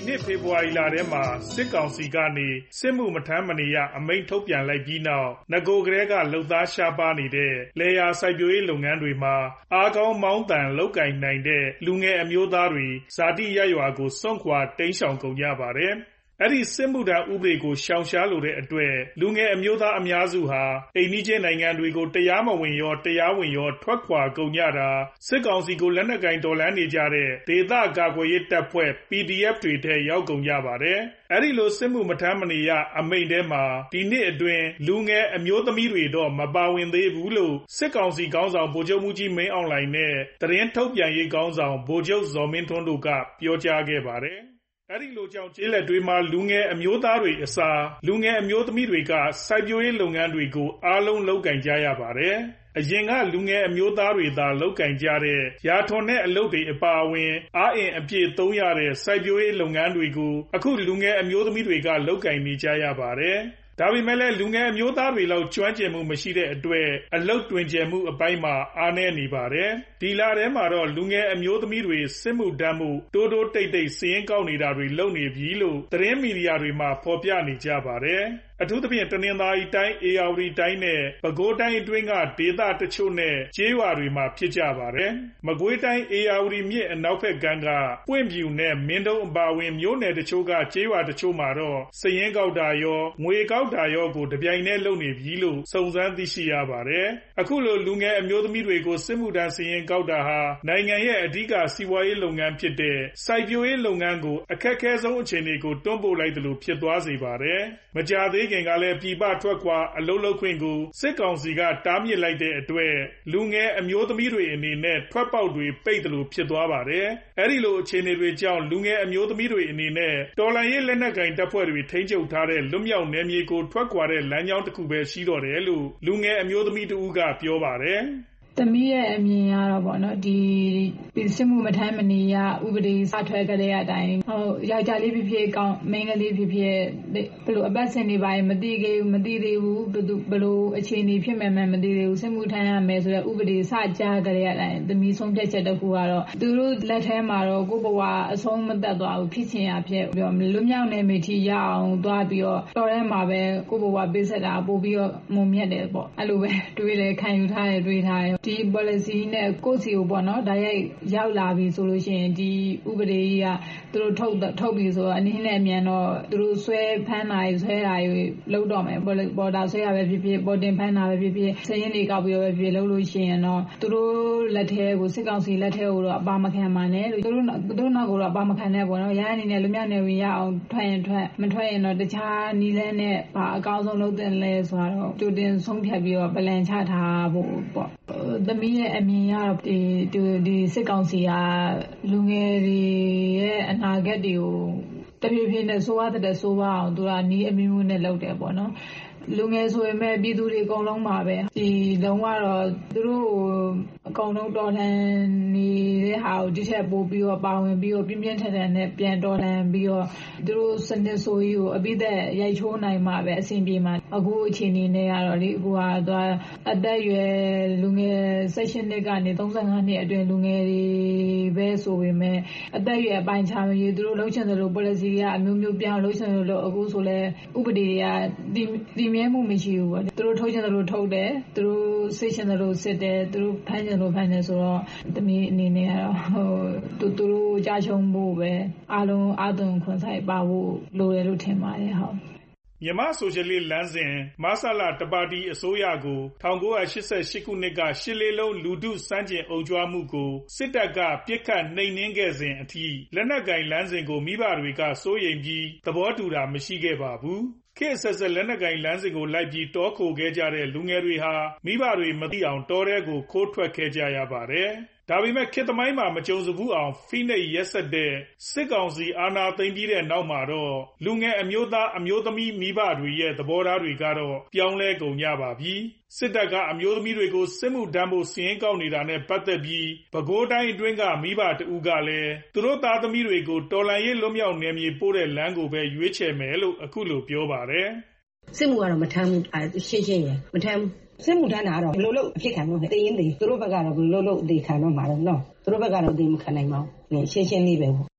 နှစ်ဖေဖော်ဝါရီလထဲမှာစစ်ကောင်စီကနေစစ်မှုမထမ်းမနေရအမိန့်ထုတ်ပြန်လိုက်ပြီးနောက်နဂိုကတည်းကလုပ်သားရှားပါးနေတဲ့လယ်ယာစိုက်ပျိုးရေးလုပ်ငန်းတွေမှာအားကောင်းမောင်းတန်လုပ်ကိုင်နိုင်တဲ့လူငယ်အမျိုးသားတွေဇာတိရပ်ရွာကိုစွန့်ခွာတိမ်းရှောင်ကုန်ကြပါတယ်။အဲ့ဒီစစ်မှုထမ်းဥပဒေကိုရှောင်ရှားလိုတဲ့အတွက်လူငယ်အမျိုးသားအများစုဟာအိမ်နီးချင်းနိုင်ငံတွေကိုတရားမဝင်ရောတရားဝင်ရောထွက်ခွာကုန်ကြတာစစ်ကောင်စီကိုလက်နက်ကင်တော်လှန်နေကြတဲ့ဒေသကာကွယ်ရေးတပ်ဖွဲ့ ပီ ဒီ အက်ဖ် တွေထဲရောက်ကုန်ကြပါတယ်။အဲ့ဒီလိုစစ်မှုမထမ်းမနေရအမိန့်ထဲမှာဒီနှစ်အတွင်းလူငယ်အမျိုးသမီးတွေတော့မပါဝင်သေးဘူးလို့စစ်ကောင်စီခေါင်းဆောင်ဗိုလ်ချုပ်မှူးကြီးမင်းအောင်လှိုင်နဲ့သတင်းထုတ်ပြန်ရေးခေါင်းဆောင်ဗိုလ်ချုပ်ဇော်မင်းထွန်းတို့ကပြောကြားခဲ့ပါတယ်။အဲ့ဒီလိုကြောင့်ကျေးလက်တွေမှာလူငယ်အမျိုးသားတွေအစားလူငယ်အမျိုးသမီးတွေကစိုက်ပျိုးရေးလုပ်ငန်းတွေကိုအားလုံးလုပ်ကင်ကြရပါတယ်။အရင်ကလူငယ်အမျိုးသားတွေသာလုပ်ကင်ကြတဲ့ရာထွန်တဲ့အလုပ်တွေအပါအဝင်အားအင်အပြည့်သုံးရတဲ့စိုက်ပျိုးရေးလုပ်ငန်းတွေကိုအခုလူငယ်အမျိုးသမီးတွေကလုပ်ကင်နေကြရပါတယ်။ဒါပေမဲ့လည်းလူငယ်အမျိုးသားတွေလောက်ကျွမ်းကျင်မှုမရှိတဲ့အတွက်အလုပ်တွင်ကျယ်မှုအပိုင်းမှာအားနည်းနေပါတယ်။ဒီလထဲမှာတော့လူငယ်အမျိုးသမီးတွေစစ်မှုထမ်းမှုတိုးတိုးတိတ်တိတ်စည်ရင်းကောက်နေတာတွေလုပ်နေပြီလို့သတင်းမီဒီယာတွေမှာဖော်ပြနေကြပါတယ်။အထူးသဖြင့်တနင်္သာရီတိုင်း၊ဧရာဝတီတိုင်းနဲ့ပဲခူးတိုင်းအတွင်းကဒေသတချို့နဲ့ကျေးရွာတွေမှာဖြစ်ကြပါတယ်။မကွေးတိုင်းဧရာဝတီမြစ်အနောက်ဘက်ကမ်းကပွင့်ဖြူနဲ့မင်းတုံးအပါအဝင်မြို့နယ်တချို့ကကျေးရွာတချို့မှာတော့စည်ရင်းကောက်တာရောငွေကောက်တာရောကိုတပြိုင်တည်းလုပ်နေပြီလို့စုံစမ်းသိရှိရပါတယ်။အခုလိုလူငယ်အမျိုးသမီးတွေကိုစစ်မှုထမ်းစည်ရင်းကောက်တာဟာနိုင်ငံရဲ့အဓိကစီးပွားရေးလုပ်ငန်းဖြစ်တဲ့စိုက်ပျိုးရေးလုပ်ငန်းကိုအခက်ခဲဆုံးအခြေအနေကိုတွန်းပို့လိုက်တယ်လို့ဖြစ်သွားစေပါတယ်။မကြာသေးခင်ကလည်းပြည်ပထွက်ခွာအလုပ်လုပ်ခွင့်ကိုစစ်ကောင်စီကတားမြစ်လိုက်တဲ့အတွက်လူငယ်အမျိုးသမီးတွေအနေနဲ့ထွက်ပေါက်တွေပိတ်တယ်လို့ဖြစ်သွားပါတယ်။အဲဒီလိုအခြေအနေတွေကြောင့်လူငယ်အမျိုးသမီးတွေအနေနဲ့တော်လှန်ရေးလက်နက်ကင်တပ်ဖွဲ့တွေထိန်းချုပ်ထားတဲ့လွတ်မြောက်နယ်မြေကိုထွက်ခွာတဲ့လမ်းကြောင်းတစ်ခုပဲရှိတော့တယ်လို့လူငယ်အမျိုးသမီးတဦးကပြောပါတယ်။သမီးရဲ့အမြင်ကတော့ပေါ့နော်ဒီစစ်မှုမထမ်းမနေရဥပဒေစထွက်ကြတဲ့အတိုင်းဟိုယောက်ျားလေးဖြစ်ဖြစ်ကောင်းမိန်းကလေးဖြစ်ဖြစ်ဘယ်လိုအပတ်စဉ်တွေပါမသိသေးဘူးမသိသေးဘူးဘယ်လိုအခြေအနေဖြစ်မှန်းမသိသေးဘူးစစ်မှုထမ်းရမယ်ဆိုတဲ့ဥပဒေစကြားကြတဲ့အတိုင်းသမီးဆုံးဖြတ်ချက်တစ်ခုကတော့သူတို့လက်ထဲမှာတော့ကိုယ့်ဘဝအဆုံးမသက်သွားဘူးဖြစ်ချင်ရဖြစ်ပြီးတော့လွတ်မြောက်နေမိထီရအောင်သွားပြီးတော့တော်ထဲမှာပဲကိုယ့်ဘဝပေးဆက်တာပို့ပြီးတော့မုံမြတ်တယ်ပေါ့အဲ့လိုပဲတွေးတယ်ခံယူထားတယ်တွေးထားတယ်ဒီ policy နဲ့ကိုယ့်စီကိုပေါ့နော်ဒါရိုက်ရောက်လာပြီဆိုလို့ရှိရင်ဒီဥပဒေကြီးကသူတို့ထုတ်ထုတ်ပြီဆိုတော့အနည်းနဲ့အမြန်တော့သူတို့ဆွဲဖမ်းတာဆွဲတာလုပ်တော့မယ်ပေါ်တာဆွဲရပဲဖြစ်ဖြစ်ပေါ်တင်ဖမ်းတာပဲဖြစ်ဖြစ်စရင်တွေကောက်ပြီးတော့ပဲဖြစ်လုပ်လို့ရှိရင်တော့သူတို့လက်ထဲကိုစစ်ကောင်စီလက်ထဲကိုတော့အပါမခံပါနဲ့လို့သူတို့သူတို့နောက်ကိုတော့အပါမခံနဲ့ပေါ့နော်ရဟန်းအနေနဲ့လူမျိုးနယ်ဝင်ရအောင်ထွက်ရင်ထွက်မထွက်ရင်တော့တခြားနီးလန်းနဲ့ဘာအကောင်းဆုံးလုပ်တင်လဲဆိုတော့ကြိုတင်ဆုံးဖြတ်ပြီးတော့ပလန်ချထားဖို့ပေါ့သမီးရဲ့အမြင်ကတော့ဒီဒီစစ်ကောင်စီကလူငယ်တွေရဲ့အနာဂတ်တွေကိုတဖြည်းဖြည်းနဲ့စိုးရတဲ့စိုးရအောင်သူကနီးအမျိုးမျိုးနဲ့လုပ်တယ်ပေါ့နော်လူငယ်ဆိုရင်မဲ့ပြည်သူတွေအကုန်လုံးပါပဲဒီလုံးကတော့သူတို့အကုန်လုံးတော်လှန်နေတဲ့ဟာကိုဒီထက်ပိုပြီးတော့ပါဝင်ပြီးတော့ပြင်းပြင်းထန်ထန်နဲ့ပြန်တော်လှန်ပြီးတော့သူတို့စနစ်ဆိုးကြီးကိုအပိသက်ရိုက်ချိုးနိုင်မှာပဲအဆင်ပြေမှာအခုအချိန်နေနဲ့ကတော့လေအခုကတော့အသက်ရွယ်လူငယ်၁၈နှစ်ကနေ၃၅နှစ်အတွင်းလူငယ်တွေပဲဆိုပေမဲ့အသက်ရွယ်အပိုင်းခြားမရေးသူတို့လှုပ်ချင်သလို policy ကအမျိုးမျိုးပြောင်းလှုပ်ချင်လို့အခုဆိုလဲဥပဒေတွေကဒီဒီမြဲမှုမရှိဘူးပေါ့သူတို့ထုတ်ချင်တယ်လို့ထုတ်တယ်သူတို့စစ်ချင်တယ်လို့စစ်တယ်သူတို့ဖမ်းချင်တယ်လို့ဖမ်းတယ်ဆိုတော့သမီးအနေနဲ့ကတော့ဟိုသူသူတို့ကြားချုံဖို့ပဲအားလုံးအာသွန်ခွန်ဆိုင်ပါဖို့လိုတယ်လို့ထင်ပါတယ်ဟုတ်မြန်မာဆိုရှယ်လစ်လမ်းစဉ်မဆလတပါတီအစိုးရကို၁၉၈၈ခုနှစ်ကရှစ်လေးလုံးလူထုစန့်ကျင်အုံကြွမှုကိုစစ်တပ်ကပြစ်ခတ်နှိမ်နင်းခဲ့စဉ်အထိလက်နက်ကင်လမ်းစဉ်ကိုမိဘတွေကစိုးရိမ်ပြီးသဘောတူတာမရှိခဲ့ပါဘူးခေတ်ဆက်ဆက်လက်နက်ကင်လမ်းစဉ်ကိုလိုက်ပြီးတောခိုခဲ့ကြတဲ့လူငယ်တွေဟာမိဘတွေမသိအောင်တောထဲကိုခိုးထွက်ခဲ့ကြရပါတယ်။ဒါပေမဲ့ခေတ်သမိုင်းမှာမကြုံစဖူးအောင်ဖိနှိပ်ရက်စက်တဲ့စစ်ကောင်စီအာဏာသိမ်းပြီးတဲ့နောက်မှာတော့လူငယ်အမျိုးသားအမျိုးသမီးမိဘတွေရဲ့သဘောထားတွေကတော့ပြောင်းလဲကုန်ကြပါပြီ။စစ်တပ်ကအမျိုးသမီးတွေကိုစစ်မှုထမ်းဖို့စီရင်ကောက်နေတာနဲ့ပတ်သက်ပြီးပဲခူးတိုင်းအတွင်းကမိဘတဦးကလည်းသူတို့သားသမီးတွေကိုတော်လှန်ရေးလွတ်မြောက်နယ်မြေပို့တဲ့လမ်းကိုပဲရွေးချယ်မယ်လို့အခုလိုပြောပါတယ်။စစ်မှုကတော့မထမ်းဘူးရှင်းရှင်းရမထမ်းဘူးစစ်မှုထမ်းတာကတော့ဘယ်လိုလုပ်အဖြစ်ခံလို့တေးရင်တေးသူတို့ဘက်ကတော့ဘယ်လိုလုပ်အသေးခံတော့မှာတော့နော်သူတို့ဘက်ကတော့အသေးမခံနိုင်ပါဘူးရှင်းရှင်းလေးပဲ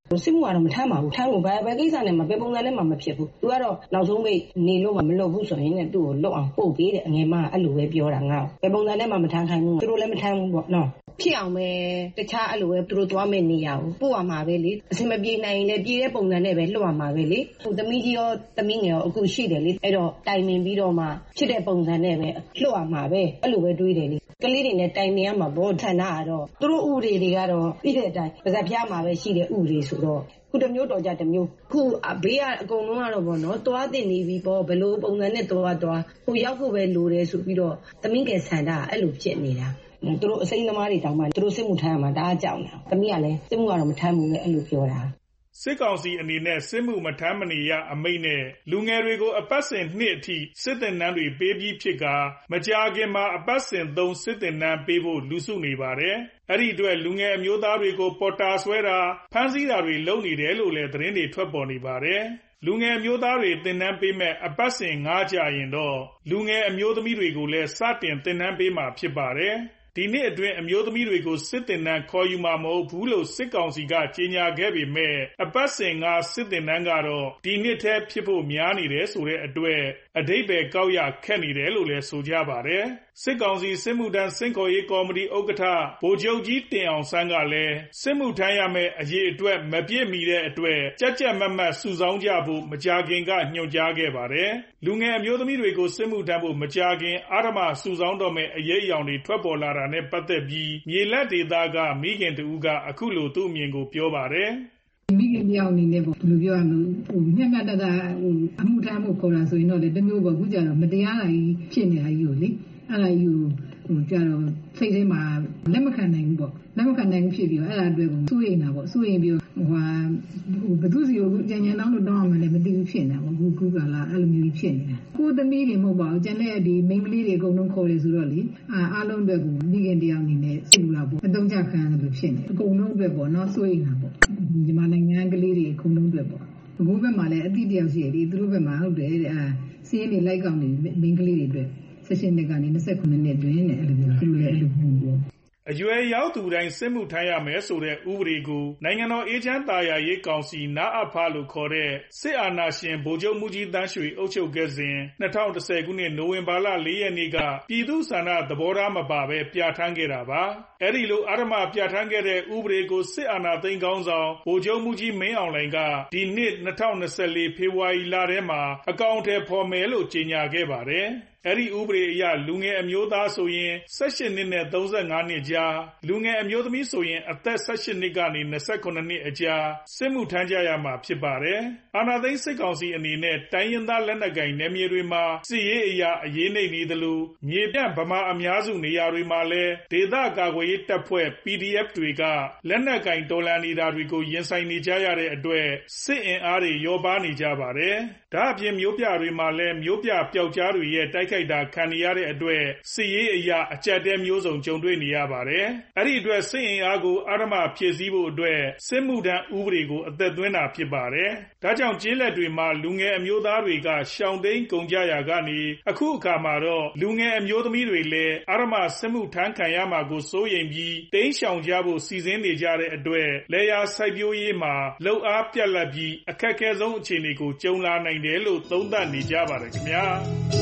စစ်မှုကတော့မထမ်းပါဘူးထမ်းလို့ဘယ်ဘယ်ကိစ္စနဲ့မှဘယ်ပုံစံနဲ့မှမဖြစ်ဘူးသူကတော့နောက်ဆုံးပိတ်နေလို့မှမလုပ်ဘူးဆိုရင်လည်းသူ့ကိုလွတ်အောင်ပို့ပေးတယ်အငယ်မအဲ့လိုပဲပြောတာငါ့ဘယ်ပုံစံနဲ့မှမထမ်းခိုင်းဘူးသူတို့လည်းမထမ်းဘူးပေါ့နော်ဖြစ်အောင်ပဲတခြားအဲ့လိုပဲသူတို့သွားမဲ့နေရအောင်ပို့ရမှာပဲလေအစင်မပြေနိုင်ရင်လည်းပြေတဲ့ပုံစံနဲ့ပဲလွတ်ရမှာပဲလေဟိုသမီးကြီးရောသမီးငယ်ရောအခုရှိတယ်လေအဲ့တော့တိုင်ပင်ပြီးတော့မှဖြစ်တဲ့ပုံစံနဲ့ပဲလွတ်ရမှာပဲအဲ့လိုပဲတွေးတယ်လေကလေးတွေနဲ့တိုင်ပင်ရမှာဘောဌာနကတော့သူတို့ဥပဒေတွေကတော့ပြီးတဲ့အတိုင်းပါဇက်ဖျားမှာပဲရှိတဲ့ဥပဒေဆိုတော့ခုတစ်မျိုးတော်ကြတစ်မျိုးခုဘေးကအကုန်လုံးကတော့ဗောနော်သွားတင်နေပြီပေါ့ဘလို့ပုံစံနဲ့သွားသွားဟိုရောက်ဖို့ပဲလိုတယ်ဆိုပြီးတော့သမီးငယ်ဆန္ဒအဲ့လိုဖြစ်နေတာသူတို့အစိမ်းသမားတွေတောင်းမှသူတို့စစ်မှုထမ်းရမှာဒါအကြောင်းလားသမီးကလည်းစစ်မှုကတော့မထမ်းဘူးလေအဲ့လိုပြောတာစစ်ကောင်စီအနေနဲ့စစ်မှုမထမ်းမနေရအမိန့်နဲ့လူငယ်တွေကိုအပတ်စဉ်နှစ်အထိစစ်သင်တန်းတွေပေးပြီးဖြစ်ကမကြာခင်မှာအပတ်စဉ်သုံးစစ်သင်တန်းပေးဖို့လူစုနေပါတယ်။အဲ့ဒီအတွက်လူငယ်အမျိုးသားတွေကိုပေါ်တာဆွဲတာဖမ်းဆီးတာတွေလုပ်နေတယ်လို့လည်းသတင်းတွေထွက်ပေါ်နေပါတယ်။လူငယ်အမျိုးသားတွေသင်တန်းပေးမဲ့အပတ်စဉ်ငါးကြာရင်တော့လူငယ်အမျိုးသမီးတွေကိုလည်းစတင်သင်တန်းပေးမှာဖြစ်ပါတယ်။ဒီနှစ်အတွင်းအမျိုးသမီးတွေကိုစစ်သင်တန်းခေါ်ယူမှာမဟုတ်ဘူးလို့စစ်ကောင်စီကကြေညာခဲ့ပေမဲ့အပတ်စဉ်ကစစ်သင်တန်းကတော့ဒီနှစ်ထဲဖြစ်ဖို့များနေတယ်ဆိုတဲ့အတွက်အဓိပ္ပာယ်ကောက်ရခက်နေတယ်လို့လည်းဆိုကြပါတယ်စစ်ကောင်စီစစ်မှုထမ်းစင်ခေါ်ရေးကော်မတီဥက္ကဋ္ဌဗိုလ်ချုပ်ကြီးတင်အောင်ဆန်းကလည်းစစ်မှုထမ်းရမယ့်အရေးအတွက်မပြည့်မီတဲ့အတွက်ကြက်ကြက်မတ်မတ်စုဆောင်းကြဖို့မကြာခင်ကညွှန်ကြားခဲ့ပါတယ်လူငယ်အမျိုးသမီးတွေကိုစစ်မှုထမ်းဖို့မကြာခင်အာရမစုဆောင်းတော့မယ့်အရေးအယောင်တွေထွက်ပေါ်လာတာနဲ့ပတ်သက်ပြီးမြေလက်ဒေသကမိခင်တူကအခုလိုသူ့အမြင်ကိုပြောပါတယ်မိခင်တယောက်အနေနဲ့ပေါ့ဘယ်လိုပြောရမလဲဟိုမျက်မျက်တတဟိုအမှုထမ်းမှုခေါ်တာဆိုရင်တော့လေတမျိုးပေါ့ခုကျတော့မတရားတာကြီးဖြစ်နေတာကြီးကိုလေအဲ့ဒါကြီးကိုဟိုကျတော့စိတ်ထဲမှာလက်မခံနိုင်ဘူးပေါ့လက်မခံနိုင်ဘူးဖြစ်ပြီးတော့အဲ့ဒါအတွက်ကိုစိုးရိမ်တာပေါ့စိုးရိမ်ပြီးဟိုဟာဟိုဘသူစီကိုကြံကြံတောင်းလို့တောင်းရမှလည်းမသိဘူးဖြစ်နေတာပေါ့ခုခုကလာအဲ့လိုမျိုးဖြစ်နေတာကိုသမီးတွေမဟုတ်ပါဘူးကျန်တဲ့ဒီမိန်းကလေးတွေအကုန်လုံးခေါ်တယ်ဆိုတော့လေအာအားလုံးအတွက်ကိုမိခင်တယောက်အနေနဲ့စိတ်လူလာပေါ့အတုံးချခံရတယ်လို့ဖြစ်နေအကုန်လုံးအတွက်ပေါ့နော်စိုးရိမ်တာပေါ့ဒီမှာနိုင်ငံကလေးတွေအကုန်လုံးအတွက်ပေါ့အခုဘက်မှာလည်းအတိတယောက်ရှိတယ်ဒီသူတို့ဘက်မှာဟုတ်တယ်အာစီးရင်တွေလိုက်ကောက်နေမိန်းကလေးတွေအတွက်ဆက်ရှင်တဲ့ကနေ၂၉နှစ်အတွင်းနဲ့အဲ့လိုမျိုးသူလည်းအဲ့လိုမျိုးအရွယ်ရောက်သူတိုင်းစစ်မှုထမ်းရမယ်ဆိုတဲ့ဥပဒေကိုနိုင်ငံတော်အေးချမ်းသာယာရေးကောင်စီနအဖလို့ခေါ်တဲ့စစ်အာဏာရှင်ဗိုလ်ချုပ်မှုကြီးတန်းရွှေအုပ်ချုပ်ခဲ့စဉ်၂၀၁၀ခုနှစ်နိုဝင်ဘာလ၄ရက်နေ့ကပြည်သူ့ဆန္ဒသဘောထားမပါဘဲပြဋ္ဌာန်းခဲ့တာပါအဲ့ဒီလိုအာရမပြဋ္ဌာန်းခဲ့တဲ့ဥပဒေကိုစစ်အာဏာသိမ်းကောင်းဆောင်ဗိုလ်ချုပ်မှုကြီးမင်းအောင်လှိုင်ကဒီနှစ်၂၀၂၄ဖေဖော်ဝါရီလထဲမှာအကောင့်ထဲဖော်မယ်လို့ကြေညာခဲ့ပါတယ်အဲ့ဒီဥပဒေအရလူငယ်အမျိုးသားဆိုရင်၁၈နှစ်နဲ့၃၅နှစ်ကြားလူငယ်အမျိုးသမီးဆိုရင်အသက်၁၈နှစ်ကနေ၂၉နှစ်အကြားစစ်မှုထမ်းကြရမှာဖြစ်ပါတယ်။အာဏာသိမ်းစစ်ကောင်စီအနေနဲ့တိုင်းရင်းသားလက်နက်ကိုင်နယ်မြေတွေမှာစစ်ရေးအရာအရေးနှိမ့်နေသလိုမြေပြန့်ဗမာအများစုနေရာတွေမှာလည်းဒေသကာကွယ်ရေးတပ်ဖွဲ့ ပီဒီအက်ဖ် တွေကလက်နက်ကိုင်တော်လှန်နေတာတွေကိုရင်ဆိုင်နေကြရတဲ့အတွက်စစ်အင်အားတွေရောပါနေကြပါတယ်။ဒါအပြင်မြို့ပြတွေမှာလည်းမြို့ပြပျောက်ကြားတွေရဲ့တိုက်ခိုက်တာခံနေရတဲ့အတွက်စစ်ရေးအရာအကြက်တဲမျိုးစုံကြုံတွေ့နေရပါတယ်။အဲ့ဒီအတွက်စစ်အင်အားကိုအာရမဖြည့်ဆည်းဖို့အတွက်စစ်မှုထမ်းဥပဒေကိုအသက်သွင်းတာဖြစ်ပါတယ်။ဒါကြောင့်ကျေးလက်တွေမှာလူငယ်အမျိုးသားတွေကရှောင်တိန်ကုန်ကြရာကနေအခုအခါမှာတော့လူငယ်အမျိုးသမီးတွေလည်းအာရမစစ်မှုထမ်းခံရမှာကိုစိုးရိမ်ပြီးတိမ်းရှောင်ကြဖို့စီစဉ်နေကြတဲ့အတွက်လယ်ယာစိုက်ပျိုးရေးမှာလှုပ်အားပြတ်လပ်ပြီးအခက်အခဲဆုံးအခြေအနေကိုကြုံလာနိုင်တယ်လို့သုံးသပ်နေကြပါတယ်ခင်ဗျာ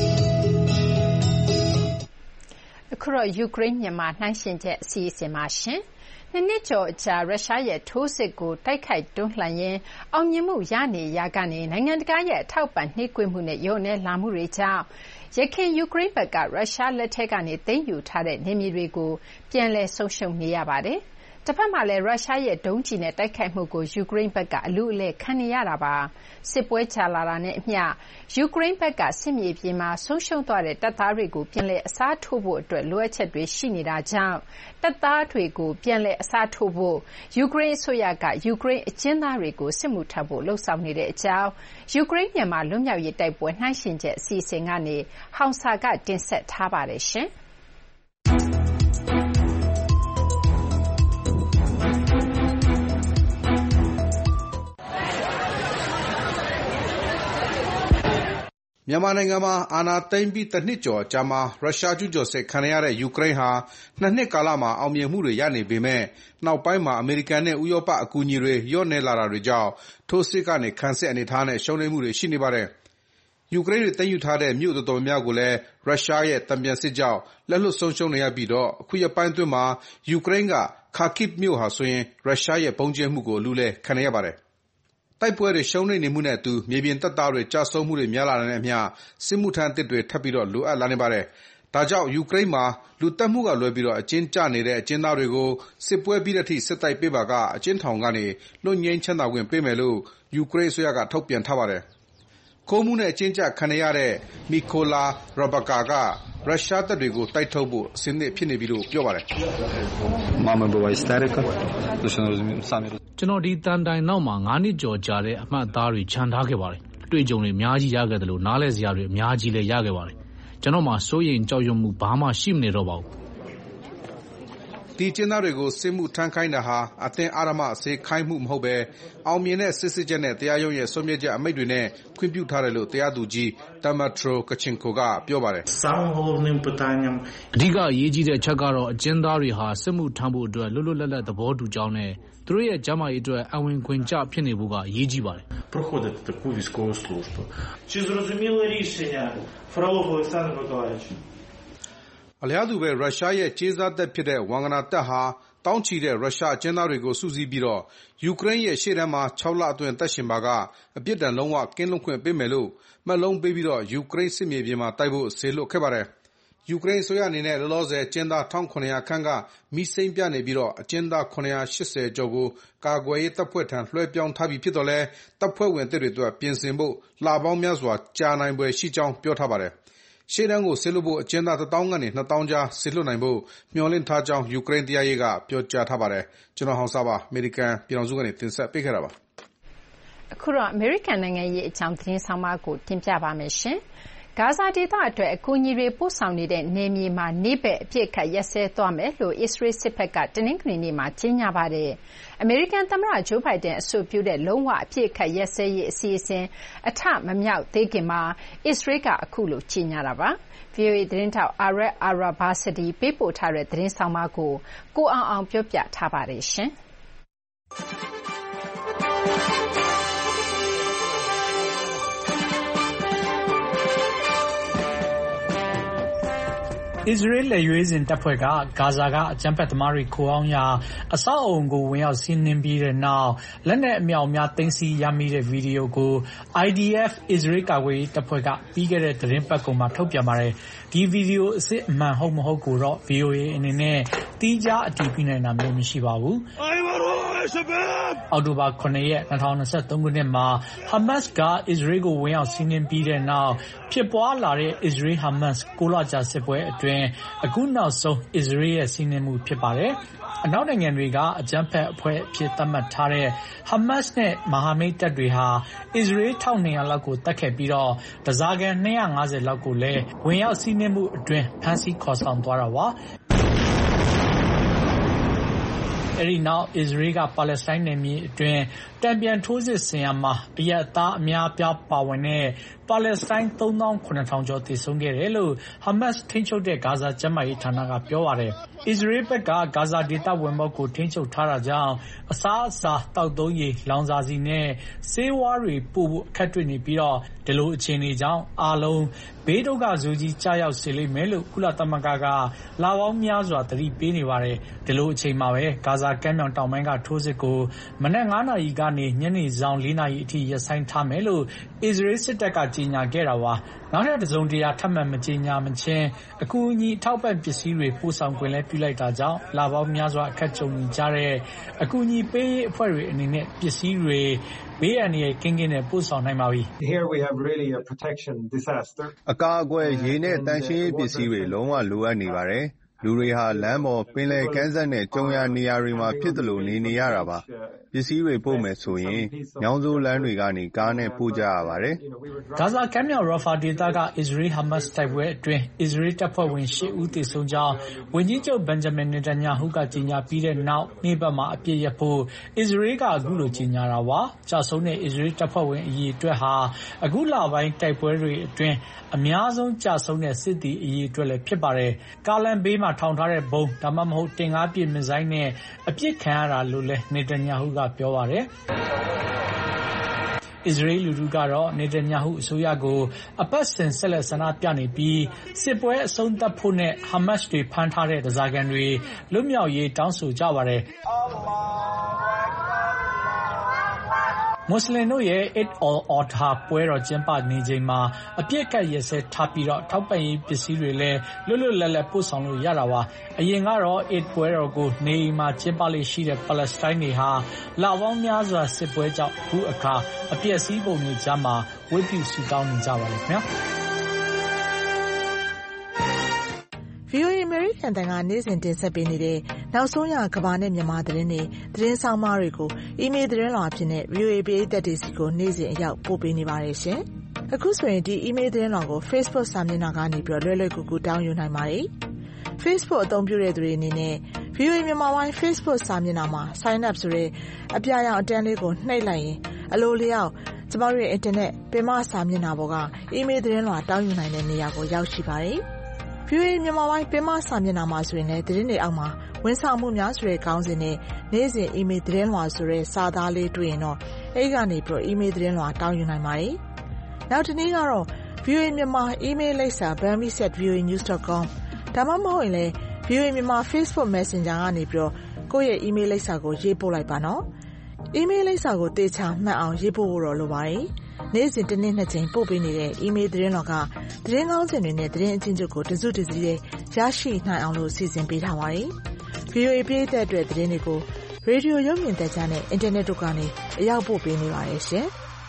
အခုတော့ယူကရိန်းမြန်မာနှိုင်းယှဉ်ချက်အစီအစဉ်မှာရှင်နှစ်နှစ်ကျော်အကြာရုရှားရဲ့ထိုးစစ်ကိုတိုက်ခိုက်တွန်းလှန်ရင်းအောင်မြင်မှုရနေရာကနေနိုင်ငံတကာရဲ့အထောက်ပံ့နှိပ်ကွပ်မှုနဲ့ရုံနဲ့လာမှုတွေကြောင့်ရခိုင်ယူကရိန်းဘက်ကရုရှားလက်ထက်ကနေသိမ်းယူထားတဲ့နေမြေတွေကိုပြန်လည်ဆုံးရှုံးနေရပါတယ်။တစ်ဖက်မှာလည်းရုရှားရဲ့ဒုံးကျည်နဲ့တိုက်ခိုက်မှုကိုယူကရိန်းဘက်ကအလူအလဲခံနေရတာပါစစ်ပွဲကြာလာတာနဲ့အမျှယူကရိန်းဘက်ကစစ်မြေပြင်မှာဆုံးရှုံးသွားတဲ့တပ်သားတွေကိုပြန်လည်အစားထိုးဖို့အတွက်လိုအပ်ချက်တွေရှိနေတာကြောင့်တပ်သားတွေကိုပြန်လည်အစားထိုးဖို့ယူကရိန်းအစိုးရကယူကရိန်းအကျဉ်းသားတွေကိုစစ်မှုထမ်းဖို့လှုံ့ဆော်နေတဲ့အကြောင်းယူကရိန်းမြန်မာလွတ်မြောက်ရေးတိုက်ပွဲနှိုင်းယှဉ်ချက်အစီအစဉ်ကနေဟောင်စာကတင်ဆက်ထားပါတယ်ရှင်မြန်မာနိုင်ငံမှာအာဏာသိမ်းပြီးတစ်နှစ်ကျော်အကြာမှာရုရှားကျူးကျော်စစ်ခံရတဲ့ယူကရိန်းဟာနှစ်နှစ်ကာလမှာအောင်မြင်မှုတွေရနေပေမဲ့နောက်ပိုင်းမှာအမေရိကန်နဲ့ဥရောပအကူအညီတွေလျော့နည်းလာတာတွေကြောင့်ထိုးစစ်ကနေခံစစ်အနေထားနဲ့ရှုံးနိမ့်မှုတွေရှိနေပါတယ်။ယူကရိန်းတွေသိမ်းယူထားတဲ့မြို့တော်တော်များကိုလည်းရုရှားရဲ့တံပြန်စစ်ကြောင့်လက်လွတ်ဆုံးရှုံးနေရပြီးတော့အခုရက်ပိုင်းအတွင်းမှာယူကရိန်းကခါကိဗ်မြို့ဟာဆိုရင်ရုရှားရဲ့ပုံကျဲမှုကိုလူလဲခံရပါတယ်။တိုက်ပွဲတွေရှုံးနိမ့်နေမှုနဲ့အတူမြေပြင်တပ်သားတွေကြာဆုံးမှုတွေများလာတဲ့အမျှစစ်မှုထမ်းအသစ်တွေထပ်ပြီးတော့လိုအပ်လာနေပါတယ်။ဒါကြောင့်ယူကရိန်းမှာလူတက်မှုကလွဲပြီးတော့အကျဉ်းကျနေတဲ့အကျဉ်းသားတွေကိုစစ်ပွဲပြီးတဲ့အထိစစ်တိုက်ပေးပါကအကျဉ်းထောင်ကနေလွတ်ငြိမ်းချမ်းသာခွင့်ပေးမယ်လို့ယူကရိန်းအစိုးရကထုတ်ပြန်ထားပါတယ်။ခိုးမှုနဲ့အကျဉ်းကျခံရတဲ့မီကိုလာရဘကာကရုရှားတပ်တွေကိုတိုက်ထုတ်ဖို့အဆင်သင့်ဖြစ်နေပြီလို့ပြောပါတယ်။ Mama була істерика. ကျွန်တော်ဒီတန်တိုင်နောက်မှာငါးနှစ်ကျော်ကြာတဲ့အမှတ်အသားတွေခြံထားခဲ့ပါတယ်။အတွေ့အကြုံတွေအများကြီးရခဲ့တယ်လို့နားလဲစရာတွေအများကြီးလည်းရခဲ့ပါတယ်။ကျွန်တော်မှာစိုးရိမ်ကြောက်ရွံ့မှုဘာမှရှိမနေတော့ပါဘူး။ဒီကျင်းသားတွေကိုစစ်မှုထမ်းခိုင်းတာဟာအသင်အာရမစေခိုင်းမှုမဟုတ်ပဲအောင်မြင်တဲ့စစ်စစ်ချက်နဲ့တရားရုံးရဲ့ဆုံးဖြတ်ချက်အမိန့်တွေနဲ့ခွင့်ပြုထားတယ်လို့တရားသူကြီးတမထရိုကချင်ကိုကပြောပါတယ်။အဓိကအရေးကြီးတဲ့အချက်ကတော့အကျဉ်းသားတွေဟာစစ်မှုထမ်းဖို့အတွက်လွတ်လွတ်လပ်လပ်သဘောတူကြောင်းနဲ့သူတို့ရဲ့ကျန်းမာရေးအတွက်အဝင်ခွင့်ကြဖြစ်နေဖို့ကအရေးကြီးပါတယ်။ Проходити таку військову службу. Чи зрозуміло рішення Фролов Олександр Миколаївич? အလျားတူပဲရုရှားရဲ့ကြေးစားတပ်ဖြစ်တဲ့ဝါဂနာတပ်ဟာတောင်းချီတဲ့ရုရှားအကျဉ်းသားတွေကိုစုစည်းပြီးတော့ယူကရိန်းရဲ့ရှေ့တန်းမှာ၆လအတွင်းတပ်ရှင်ပါကအပြစ်ဒဏ်လုံးဝကင်းလွတ်ခွင့်ပေးမယ်လို့မှတ်လုံးပေးပြီးတော့ယူကရိန်းစစ်မြေပြင်မှာတိုက်ဖို့ဆေလွတ်ခဲ့ပါတယ်။ယူကရိန်းအစိုးရအနေနဲ့လောလောဆယ်အကျဉ်းသား၁၇၀၀ခန့်ကမိစိမ့်ပြနေပြီးတော့အကျဉ်းသား၇၈၀ကျော်ကိုကာကွယ်ရေးတပ်ဖွဲ့ထံလွှဲပြောင်းထားပြီးဖြစ်တော့လဲတပ်ဖွဲ့ဝင်တွေအတွက်ပြင်ဆင်ဖို့လပေါင်းများစွာကြာနိုင်ပွဲရှိကြောင်းပြောထားပါတယ်။ရှေ့တန်းကိုဆေလွတ်ဖို့အကျဉ်းသားတစ်သောင်းကနေနှစ်သောင်းကြားဆေလွတ်နိုင်ဖို့မျှော်လင့်ထားကြောင်းယူကရိန်းတရားရေးကပြောကြားထားပါတယ်။ကျွန်တော်ဟောင်စာပါအမေရိကန်ပြည်ထောင်စုကနေတင်ဆက်ပေးခဲ့တာပါ။အခုတော့အမေရိကန်နိုင်ငံရေးအကြောင်းသတင်းဆောင်မကိုတင်ပြပါမယ်ရှင်။ဂါဇာဒေသအတွက်အကူအညီတွေပို့ဆောင်နေတဲ့နယ်မြေမှာနေ့ဘက်အပြစ်ခတ်ရက်စဲသွားမယ်လို့အစ္စရေးစစ်ဘက်ကတနင်္ဂနွေနေ့မှာကြေညာပါတယ်။အမေရိကန်သမ္မတဂျိုးဘိုင်ဒန်အဆိုပြုတဲ့လုံးဝအပြစ်ခတ်ရက်စဲရေးအစီအစဉ်အထမမြောက်သေးခင်မှာအစ္စရေးကအခုလိုကြေညာတာပါ။ VOA သတင်းထောက်အာရက်အာရာဘာစဒီပေးပို့ထားတဲ့သတင်းဆောင်မကိုကိုအောင်အောင်ပြောပြထားပါတယ်ရှင်။အစ္စရေးလက်ရွေးစင်တပ်ဖွဲ့ကဂါဇာကအကြမ်းဖက်သမားတွေခိုအောင်းရာအဆောက်အအုံကိုဝင်ရောက်စီးနင်းပြီးတဲ့နောက်လက်နက်အမြောက်အများသိမ်းဆည်းရမိတဲ့ဗီဒီယိုကို I D F အစ္စရေးကာကွယ်ရေးတပ်ဖွဲ့ကပြီးခဲ့တဲ့သတင်းပတ်ကုန်မှာထုတ်ပြန်ပါတယ်။ဒီဗီဒီယိုအစစ်အမှန်ဟုတ်မဟုတ်ကိုတော့ V O A အနေနဲ့တိကျအတည်ပြုနိုင်တာမျိုးမရှိပါဘူး။အောက်တိုဘာ၇ရက်၂၀၂၃ခုနှစ်မှာ Hamas ကအစ္စရေးကိုဝင်ရောက်စီးနင်းပြီးတဲ့နောက်ဖြစ်ပွားလာတဲ့အစ္စရေး Hamas ကိုးလကြာစစ်ပွဲအတွင်းအခုနောက်ဆုံးအစ္စရေးရဲ့စီးနင်းမှုဖြစ်ပါတယ်။အနောက်နိုင်ငံတွေကအကြမ်းဖက်အဖွဲ့အဖြစ်သတ်မှတ်ထားတဲ့ Hamas နဲ့မဟာမိတ်တပ်တွေဟာအစ္စရေး၁၂၀၀လောက်ကိုတပ်ခဲ့ပြီးတော့ဓားစာခံ၂၅၀လောက်ကိုလည်းဝင်ရောက်စီးနင်းမှုအတွင်းဖမ်းဆီးခေါ်ဆောင်သွားတာပါ။အဲဒီနောက်အစ္စရေးကပါလက်စတိုင်းနယ်မြေအတွင်းတံပြန်ထိုးစစ်ဆင်ရာမှာအရပ်သားအများအပြားပါဝင်တဲ့ပါလက်စတိုင်းသုံးသောင်းခုနှစ်ထောင်ကျော်သေဆုံးခဲ့တယ်လို့ Hamas ထိန်းချုပ်တဲ့ဂါဇာကျန်းမာရေးဌာနကပြောပါတယ်။အစ္စရေးဘက်ကဂါဇာဒေသဝင်ပေါက်ကိုထိန်းချုပ်ထားတာကြောင့်အစားအစာတောက်သုံးရေလောင်စာဆီနဲ့ဆေးဝါးတွေပို့ဖို့အခက်တွေ့နေပြီးတော့ဒီလိုအခြေအနေကြောင့်အားလုံးဘေးဒုက္ခဆိုးကြီးကြားရောက်စေလိမ့်မယ်လို့ကုလသမဂ္ဂကလာပေါင်းများစွာသတိပေးနေပါတယ်။ဒီလိုအချိန်မှာပဲဂါဇာကမ်းမြောင်တောင်ပိုင်းကထိုးစစ်ကိုမနက်၅နာရီကနေညနေဆောင်၄နာရီအထိရပ်ဆိုင်းထားမယ်လို့အစ္စရေးစစ်တပ်ကကြေညာခဲ့တာပါ။နောက်ထပ်တစုံတရာထပ်မံမကြေညာမချင်းအကူအညီထောက်ပံ့ပစ္စည်းတွေပို့ဆောင်ခွင့်လည်းပြုလိုက်တာကြောင့်လာပေါင်းများစွာအခက်ကြုံနေကြတဲ့အကူအညီပေးရေးအဖွဲ့တွေအနေနဲ့ပစ္စည်းတွေဘေးအန္တရာယ်ကင်းကင်းနဲ့ပို့ဆောင်နိုင်ပါပြီ။ Here we have really a protection disaster. အကာအကွယ်ရေနဲ့တန်ရှင်းရေးပစ္စည်းတွေလုံးဝလိုအပ်နေပါတယ်။လူတွေဟာလမ်းပေါ်ပင်လယ်ကမ်းစပ်နဲ့ကြုံရနေရာတွေမှာဖြစ်တယ်လို့နေနေရတာပါပစ္စည်းတွေပို့မယ်ဆိုရင်ညောင်စိုးလမ်းတွေကနေကားနဲ့ပို့ကြရပါတယ်ဂါဇာကမ်းမြောင်ရာဖာဒေသကအစ္စရေးဟာမတ်စ်တိုက်ပွဲအတွင်းအစ္စရေးတပ်ဖွဲ့ဝင်ရှစ်ဦးသေဆုံးကြောင်းဝန်ကြီးချုပ်ဘန်ဂျမင်နေတန်ယာဟုကကြေညာပြီးတဲ့နောက်နေ့ဘက်မှာအပြည့်ရဖို့အစ္စရေးကအခုလိုကြေညာတာပါကြာဆုံးတဲ့အစ္စရေးတပ်ဖွဲ့ဝင်အရေးအတွက်ဟာအခုလပိုင်းတိုက်ပွဲတွေအတွင်းအများဆုံးကြာဆုံးတဲ့စစ်သည်အရေးအတွက်လည်းဖြစ်ပါတယ်ကာလန်ဘေးမှာထောင်ထားတဲ့ဘုံဒါမှမဟုတ်တင်ကားပြစ်မစ်ဇိုင်းနဲ့အပြစ်ခံရတာလို့လည်းနေတန်ယာဟုကပြောပါတယ်အစ္စရေးလူထုကတော့နေတန်ယာဟုအစိုးရကိုအပတ်စဉ်ဆက်လက်ဆန္ဒပြနေပြီးစစ်ပွဲအဆုံးသတ်ဖို့နဲ့ဟာမတ်စ်တွေဖမ်းထားတဲ့ဓားစာခံတွေလွတ်မြောက်ရေးတောင်းဆိုကြပါတယ်မွတ်စလင်တို့ရဲ့ Eid al-Adha ပွဲတော်ကျင်းပနေချိန်မှာအပြစ်ကတ်ရစဲထားပြီးတော့ထောက်ပံ့ရေးပစ္စည်းတွေလည်းလွတ်လွတ်လပ်လပ်ပို့ဆောင်လို့ရတာပါအရင်ကတော့ Eid ပွဲတော်ကိုနေအိမ်မှာကျင်းပလေရှိတဲ့ပါလက်စတိုင်းတွေဟာလပေါင်းများစွာစစ်ပွဲကြောင့်အခုအခါအပျက်စီးပုံတွေကြားမှာဝတ်ပြုဆုတောင်းနေကြပါလိမ့်မယ်ဗွီအိုအေ American တန်ကနေ့စဉ်တင်ဆက်ပေးနေတဲ့နောက်ဆုံးရကမ္ဘာနဲ့မြန်မာသတင်းတွေသတင်းဆောင်မတွေကိုအီးမေးလ်သတင်းလွှာအဖြစ်နဲ့ ဗွီအိုအေ ပရိသတ်တွေစီကိုနေ့စဉ်အရောက်ပို့ပေးနေပါတယ်ရှင်။အခုဆိုရင်ဒီအီးမေးလ်သတင်းလွှာကို Facebook စာမျက်နှာကနေပြီးတော့လွယ်လွယ်ကူကူတောင်းယူနိုင်ပါတယ်။ Facebook အသုံးပြုတဲ့သူတွေအနေနဲ့ ဗွီအိုအေ မြန်မာပိုင်း Facebook စာမျက်နှာမှာ Sign up ဆိုတဲ့အပြာရောင်အတန်းလေးကိုနှိပ်လိုက်ရင်အလိုလျောက်ကျမတို့ရဲ့ Internet ပင်မစာမျက်နှာပေါ်ကအီးမေးလ်သတင်းလွှာတောင်းယူနိုင်တဲ့နေရာကိုရောက်ရှိပါတယ်။ဗွီအိုအေမြန်မာပိုင်းပင်မစာမျက်နှာမှာဆိုရင်လည်းသတင်းတွေအောက်မှာဝန်ဆောင်မှုများဆိုတဲ့ခေါင်းစဉ်နဲ့နေ့စဉ်အီးမေးလ်သတင်းလွှာဆိုတဲ့စာသားလေးတွေ့ရင်တော့အဲဒီကနေပြီးတော့အီးမေးလ်သတင်းလွှာတောင်းယူနိုင်ပါတယ်။နောက်တစ်နည်းကတော့ ဗွီအိုအေမြန်မာအီးမေးလ်လိပ်စာ bambi at v o a news dot com ဒါမှမဟုတ်ရင်လည်း ဗွီအိုအေမြန်မာ Facebook Messenger ကနေပြီးတော့ကိုယ့်ရဲ့အီးမေးလ်လိပ်စာကိုရေးပို့လိုက်ပါနော်။အီးမေးလ်လိပ်စာကိုသေချာမှတ်အောင်ရေးပို့ဖို့တော့လိုပါတယ်။နေ့စဉ်တစ်နေ့နှစ်ကြိမ်ပို့ပေးနေတဲ့အီးမေးလ်သတင်းလွှာကသတင်းကောင်းစင်တွေနဲ့သတင်းအချင်းချုပ်ကိုတစုတစည်းနဲ့ရရှိနိုင်အောင်လို့စီစဉ်ပေးထားပါတယ်။ ဗွီအိုအေပြည်သက်အတွက်သတင်းတွေကိုရေဒီယိုရုပ်မြင်သံကြားနဲ့အင်တာနက်တို့ကနေအရောက်ပို့ပေးနေပါတယ်ရှင်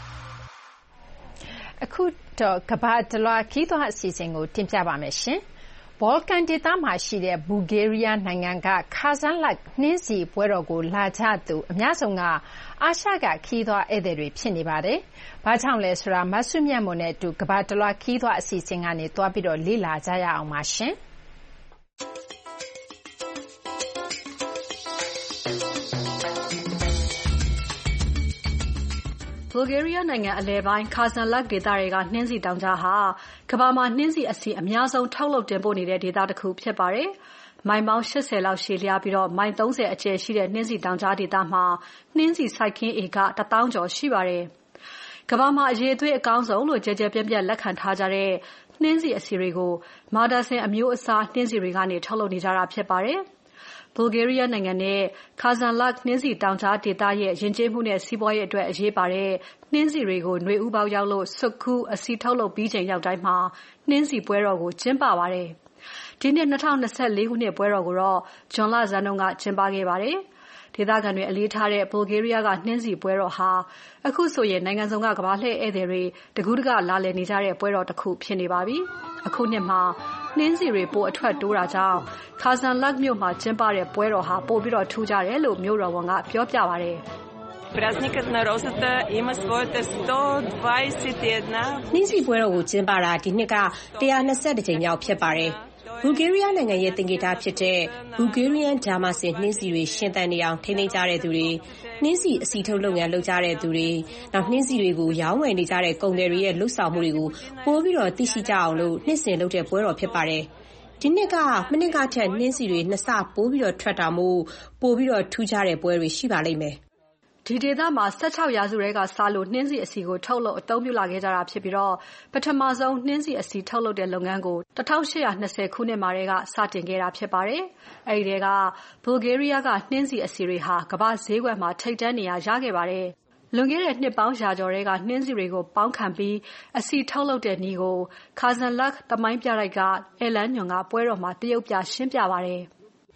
။အခုတော့ကမ္ဘာတလွှာခီးသွွားအစီအစဉ်ကိုတင်ပြပါမယ်ရှင်။ဘော်လကန်ဒေသမှာရှိတဲ့ဘူလ်ဂေးရီးယားနိုင်ငံကခါဇန်လတ်နှင်းဆီပွဲတော်ကိုလာကြသူအများဆုံးကအာရှကခီးသွွားဧည့်သည်တွေဖြစ်နေပါတယ်။ဘာကြောင့်လဲဆိုတာမဆုမြတ်မွန်နဲ့အတူကမ္ဘာတလွှာခီးသွွားအစီအစဉ်ကနေသွားပြီးတော့လေ့လာကြရအောင်ပါရှင်။ဘူလ်ဂေးရီးယားနိုင်ငံအလယ်ပိုင်းခါဇန်လတ်ဒေသတွေကနှင်းဆီတောင်ကြားဟာကမ္ဘာမှာနှင်းဆီအစီအများဆုံးထုတ်လုပ်တင်ပို့နေတဲ့ဒေသတစ်ခုဖြစ်ပါတယ်။မိုင်ပေါင်း၈၀လောက်ရှည်လျားပြီးတော့မိုင်၃၀အကျယ်ရှိတဲ့နှင်းဆီတောင်ကြားဒေသမှာနှင်းဆီစိုက်ခင်းဧကတစ်သောင်းကျော်ရှိပါတယ်။ကမ္ဘာမှာအရည်အသွေးအကောင်းဆုံးလို့ကြဲကြဲပြန့်ပြန့်လက်ခံထားကြတဲ့နှင်းဆီအစီတွေကိုမာဒါဆင်အမျိုးအစားနှင်းဆီတွေကနေထုတ်လုပ်နေကြတာဖြစ်ပါတယ်။ဘူလ်ဂေးရီးယားနိုင်ငံနဲ့ခါဇန်လတ်နှင်းဆီတောင်ကြားဒေသရဲ့ယဉ်ကျေးမှုနဲ့စီးပွားရေးအတွက်အရေးပါတဲ့နှင်းဆီတွေကိုຫນွေဥပေါက်ရောက်လို့ဆွတ်ခူးအစီထုတ်လုပ်ပြီးချိန်ရောက်တိုင်းမှာနှင်းဆီပွဲတော်ကိုကျင်းပပါတယ်။ဒီနှစ်၂၀၂၄ခုနှစ်ပွဲတော်ကိုတော့ဇွန်လဆန်းတုန်းကကျင်းပခဲ့ပါတယ်။ဒေသခံတွေအလေးထားတဲ့ဘူလ်ဂေးရီးယားကနှင်းဆီပွဲတော်ဟာအခုဆိုရင်နိုင်ငံစုံကကမ္ဘာလှည့်ဧည့်သည်တွေတကူးတကလာလည်နေကြတဲ့ပွဲတော်တစ်ခုဖြစ်နေပါပြီ။အခုနှစ်မှာနှင်းဆီတွေပိုအထွက်တိုးတာကြောင့်ခါဇန်လတ်မြို့မှာကျင်းပတဲ့ပွဲတော်ဟာပိုပြီးတော့ထူးခြားတယ်လို့မြို့တော်ဝန်ကပြောပြပါတယ်။ Праздникът на розата има своята сто двадесет и една နှင်းဆီပွဲတော်ကိုကျင်းပတာဒီနှစ်ကone hundred twentyကြိမ်မြောက်ဖြစ်ပါတယ်။ဘူလ်ဂေးရီးယားနိုင်ငံရဲ့သင်္ကေတဖြစ်တဲ့ Bulgarian Damascene နှင်းဆီတွေရှင်သန်နေအောင်ထိန်းသိမ်းကြတဲ့သူတွေနှင်းဆီအစီထုတ်လုပ်ငန်းလုပ်ကြတဲ့သူတွေနောက်နှင်းဆီတွေကိုရောင်းဝယ်နေကြတဲ့ကုန်သည်တွေရဲ့လှုပ်ဆောင်မှုတွေကိုပိုပြီးတော့သိရှိကြအောင်လို့နှစ်စဉ်လုပ်တဲ့ပွဲတော်ဖြစ်ပါတယ်။ဒီနှစ်ကမနှစ်ကထက်နှင်းဆီတွေနှစ်ဆပိုပြီးတော့ထွက်တာမို့ပိုပြီးတော့ထူးခြားတဲ့ပွဲတွေရှိပါလိမ့်မယ်။ဒီဒေသမှာ၁၆ရာစုထဲကစလို့နှင်းဆီအစီကိုထုတ်လုပ်အသုံးပြုလာခဲ့ကြတာဖြစ်ပြီးတော့ပထမဆုံးနှင်းဆီအစီထုတ်လုပ်တဲ့လုပ်ငန်းကိုeighteen twentyခုနှစ်မှာတည်းကစတင်ခဲ့တာဖြစ်ပါတယ်။အဲဒီတည်းကဘူလ်ဂေးရီးယားကနှင်းဆီအစီတွေဟာကမ္ဘာဈေးကွက်မှာထိပ်တန်းနေရာရခဲ့ပါတယ်။လွန်ခဲ့တဲ့နှစ်ပေါင်းရာကျော်ထဲကနှင်းဆီတွေကိုပေါင်းခံပြီးအစီထုတ်လုပ်တဲ့နည်းကိုခါဇန်လတ်သမိုင်းပြတိုက်ကအဲလန်ညွန်ကပွဲတော်မှာတရုတ်ပြရှင်းပြပါတယ်။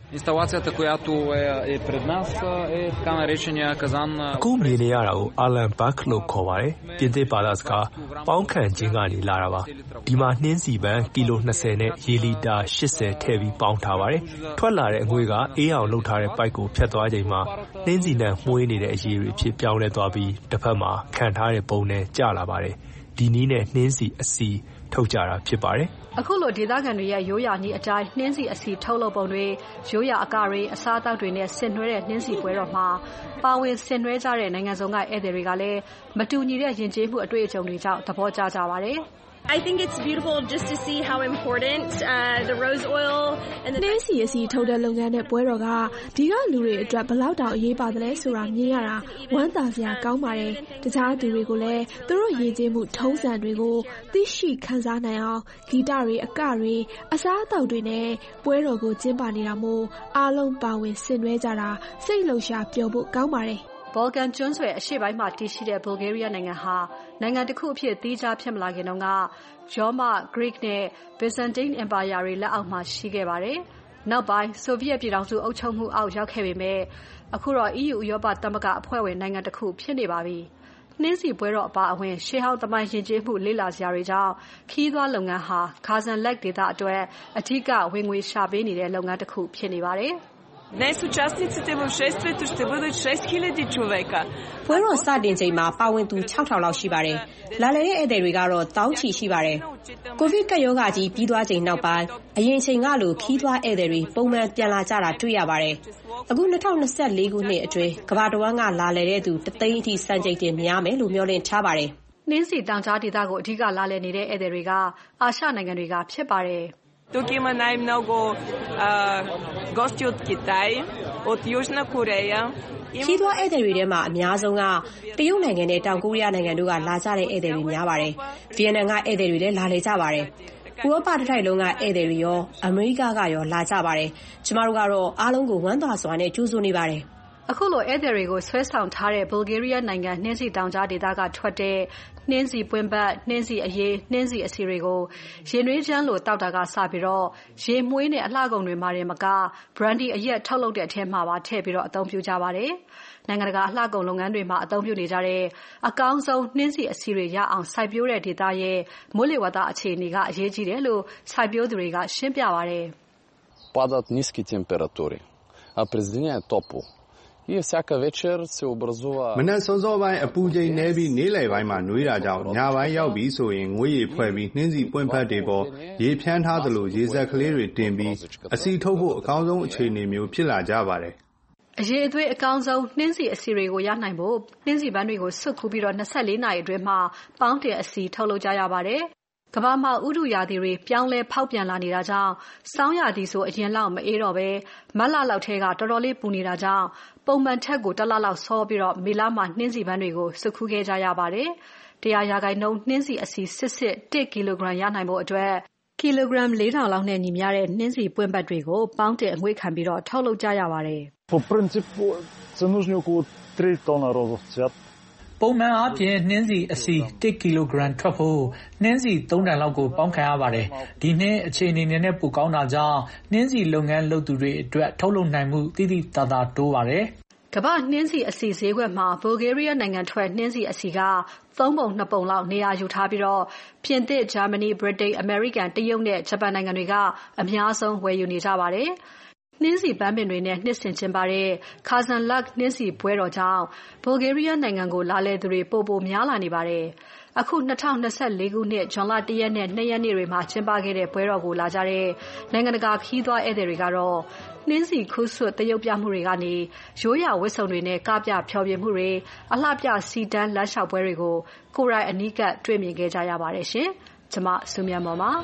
Инсталацията, която е пред нас, е така наречения казан. အခုမြင်နေရတာကို Alan Buck လို့ခေါ်ပါတယ်။ပြင်သစ်ဘာသာစကားပေါင်းခံခြင်းကနေလာတာပါ။ဒီမှာနှင်းစီပန်းကီလို၂၀နဲ့ရေလီတာ၈၀ထည့်ပြီးပေါင်းထားပါတယ်။ထွက်လာတဲ့အငွေ့ကအေးအောင်လှုပ်ထားတဲ့ပိုက်ကိုဖြတ်သွားချိန်မှာနှင်းစီနဲ့မှုေးနေတဲ့အရည်တွေဖြစ်ပြောင်းလဲသွားပြီးတစ်ဖက်မှာခံထားတဲ့ပုံနဲ့ကျလာပါတယ်။ဒီနည်းနဲ့နှင်းစီအစီထုတ်ကြတာဖြစ်ပါတယ်။အခုလိုဒေသခံတွေရဲ့ရိုးရာနည်းအတိုင်းနှင်းစီအစီထုတ်လုပ်ပုံတွေရိုးရာအကတွေအစားအသောက်တွေနဲ့ဆင်နွှဲတဲ့နှင်းစီပွဲတော်မှာပါဝင်ဆင်နွှဲကြတဲ့နိုင်ငံစုံကဧည့်သည်တွေကလည်းမတူညီတဲ့ယဉ်ကျေးမှုအတွေ့အကြုံတွေကြောင့်သဘောကျကြပါတယ်။ I think it's beautiful just to see how important uh, the rose oil and the နှင်းစီအစီထုတ်တဲ့လုပ်ငန်းနဲ့ပွဲတော်ကဒီကလူတွေအတွက်ဘယ်လောက်တောင်အရေးပါတယ်လဲဆိုတာမြင်ရတာဝမ်းသာစရာကောင်းပါတယ်။တခြားသူတွေကိုလည်းသူတို့ယဉ်ကျေးမှုထုံးစံတွေကိုသိရှိခံစားနိုင်အောင်ဂီတတွေအကတွေအစားအသောက်တွေနဲ့ပွဲတော်ကိုကျင်းပနေတာမို့အားလုံးပါဝင်ဆင်နွှဲကြတာစိတ်လှုပ်ရှားပျော်ဖို့ကောင်းပါတယ်။ Balkan ကျွန်းဆွယ်အရှေ့ပိုင်းမှာတည်ရှိတဲ့ Bulgaria နိုင်ငံဟာနိုင်ငံတစ်ခုအဖြစ်သီးခြားဖြစ်မလာခင်တုန်းက Roma, Greek နဲ့ Byzantine Empire တွေလက်အောက်မှာရှိခဲ့ပါတယ်။နောက်ပိုင်း Soviet ပြည်ထောင်စုအုပ်ချုပ်မှုအောက်ရောက်ခဲ့ပေမဲ့အခုတော့ E U ဥရောပသမဂ္ဂအဖွဲ့ဝင်နိုင်ငံတစ်ခုဖြစ်နေပါပြီ။နှင်းစီပွဲတော်အပါအဝင်ရှေးဟောင်းသမိုင်းယဉ်ကျေးမှုလေ့လာစရာတွေကြောင့်ခီးသွွားလုပ်ငန်းဟာ Kazan Lake ဒေသအတွက်အထူးဝင်ငွေရှာပေးနေတဲ့လုပ်ငန်းတစ်ခုဖြစ်နေပါတယ်။ Днес участниците в шествието ще бъдат шест хиляди човека. ပွဲတော်စတင်ချိန်မှာပါဝင်သူ၆ထောင်လောက်ရှိပါတယ်။လာလည်တဲ့ဧည့်သည်တွေကတော့တောင်းချီရှိပါတယ်။ကိုဗစ်ကပ်ရောဂါကြီးပြီးသွားချိန်နောက်ပိုင်းအရင်ချိန်ကလိုခီးသွွားဧည့်သည်တွေပုံမှန်ပြန်လာကြတာတွေ့ရပါတယ်။အခု၂၀၂၄ခုနှစ်အတွင်းကမ္ဘာတဝန်းကလာလည်တဲ့သူတစ်သိန်းအထိစံချိန်တင်များမယ်လို့မျှော်လင့်ထားပါတယ်။နှင်းစီတောင်ကြားဒေသကိုအဓိကလာလည်နေတဲ့ဧည့်သည်တွေကအာရှနိုင်ငံတွေကဖြစ်ပါတယ်။ Тук има най-много а, гости от Китай, от Южна Корея. ခီးသွွားဧည့်သည်တွေထဲမှာအများဆုံးကတရုတ်နိုင်ငံနဲ့တောင်ကိုရီးယားနိုင်ငံတို့ကလာကြတဲ့ဧည့်သည်တွေများပါတယ်။ဗီယက်နမ်ကဧည့်သည်တွေလည်းလာလည်ကြပါတယ်။ဥရောပတစ်တိုင်းလုံးကဧည့်သည်တွေရောအမေရိကကရောလာကြပါတယ်။ကျမတို့ကတော့အားလုံးကိုဝမ်းသာစွာနဲ့ကြိုဆိုနေပါတယ်။အခုလိုဧည့်သည်တွေကိုဆွဲဆောင်ထားတဲ့ Bulgaria နိုင်ငံနှင်းစီတောင်ကြားဒေသကထွက်တဲ့နှင်းစီပွင့်ပတ်နှင်းစီအရေးနှင်းစီအစီတွေကိုရင်နွေးချမ်းလိုတောက်တာကစပြီးတော့ရေမွှေးနဲ့အလှကုန်တွေမှာတင်မက brandy အရက်ထုတ်လုပ်တဲ့အထက်မှာပါထည့်ပြီးတော့အသုံးပြုကြပါတယ်။နိုင်ငံတကာအလှကုန်လုပ်ငန်းတွေမှာအသုံးပြုနေကြတဲ့အကောင်းဆုံးနှင်းစီအစီတွေရအောင်စိုက်ပျိုးတဲ့ဒေသရဲ့မိုးလေဝသအခြေအနေကအရေးကြီးတယ်လို့စိုက်ပျိုးသူတွေကရှင်းပြပါတယ်။ Падат ниски температури, а през деня е топло. И всяка вечер се образува မနက်စောစောပိုင်းအပူချိန်နည်းပြီးနေ့လယ်ပိုင်းမှာနှွေးတာကြောင့်ညပိုင်းရောက်ပြီးဆိုရင်ငွေရည်ဖွဲ့ပြီးနှင်းစီပွင့်ဖက်တွေပေါ်ရေဖြန်းထားသလိုရေစက်ကလေးတွေတင်ပြီးအစီထုတ်ဖို့အကောင်းဆုံးအခြေအနေမျိုးဖြစ်လာကြပါတယ်။အရေးအသွေးအကောင်းဆုံးနှင်းစီအစီတွေကိုရနိုင်ဖို့နှင်းစီပန်းတွေကိုဆွတ်ခူးပြီးတော့၂၄နာရီအတွင်းမှာပေါင်းတင်အစီထုတ်လုပ်ကြရပါတယ်။ကမ္ဘာမှာဥတုရာသီတွေပြောင်းလဲဖောက်ပြန်လာနေတာကြောင့်စောင်းရာသီဆိုအရင်လောက်မအေးတော့ပဲမတ်လလောက်ထဲကတော်တော်လေးပူနေတာကြောင့်ပုံမှန်ထက်ကိုတစ်လလောက်စောပြီးတော့မေလမှာနှင်းစီပန်းတွေကိုစုခူးခဲ့ကြရပါတယ်။တရားရာခိုင်နှုန်းနှင်းစီအစီစစ်စစ်တစ်ကီလိုဂရမ်ရနိုင်ဖို့အတွက်ကီလိုဂရမ်လေးထောင်လောက်နဲ့ညီမျှတဲ့နှင်းစီပွင့်ပတ်တွေကိုပေါင်းတင်အငွေ့ခံပြီးတော့ထုတ်လုပ်ကြရပါတယ်။ По принципу це нужно около три тона розов цвят. ပုံမှန်အားဖြင့်နှင်းစီအစီတစ်ကီလိုဂရမ်ထွက်ဖို့နှင်းစီသုံးတန်လောက်ကိုပေါင်းခံရပါတယ်။ဒီနှစ်အခြေအနေနဲ့ပိုကောင်းတာကြောင့်နှင်းစီလုပ်ငန်းလုပ်သူတွေအတွက်ထုတ်လုပ်နိုင်မှုတိတိတသာတိုးပါတယ်။ကမ္ဘာနှင်းစီအစီဈေးကွက်မှာ Bulgaria နိုင်ငံထွက်နှင်းစီအစီကသုံးပုံနှစ်ပုံလောက်နေရာယူထားပြီးတော့ပြင်သစ်၊ဂျာမနီ၊ဗြိတိန်၊အမေရိကန်၊တရုတ်နဲ့ဂျပန်နိုင်ငံတွေကအများဆုံးဝယ်ယူနေကြပါတယ်။နှင်းစီပန်းပင်တွေနဲ့နှစ်ဆင်ကျင်းပတဲ့ Kazan Lake နှင်းစီပွဲတော်ကြောင့် Bulgaria နိုင်ငံကိုလာလည်သူတွေပိုပိုများလာနေပါတယ်။အခု၂၀၂၄ခုနှစ်ဇွန်လတစ်ရက်နဲ့နှစ်ရက်နေ့တွေမှာကျင်းပခဲ့တဲ့ပွဲတော်ကိုလာကြတဲ့နိုင်ငံတကာခီးသွွားဧည့်သည်တွေကတော့နှင်းစီခူးဆွတ်သရုပ်ပြမှုတွေကနေရိုးရာဝတ်စုံတွေနဲ့ကပြဖျော်ဖြေမှုတွေအလှပြစီတန်းလမ်းလျှောက်ပွဲတွေကိုကိုယ်တိုင်အနီးကပ်တွေ့မြင်ခဲ့ကြရပါတယ်ရှင်။ကျွန်မစုမြတ်မော်ပါ။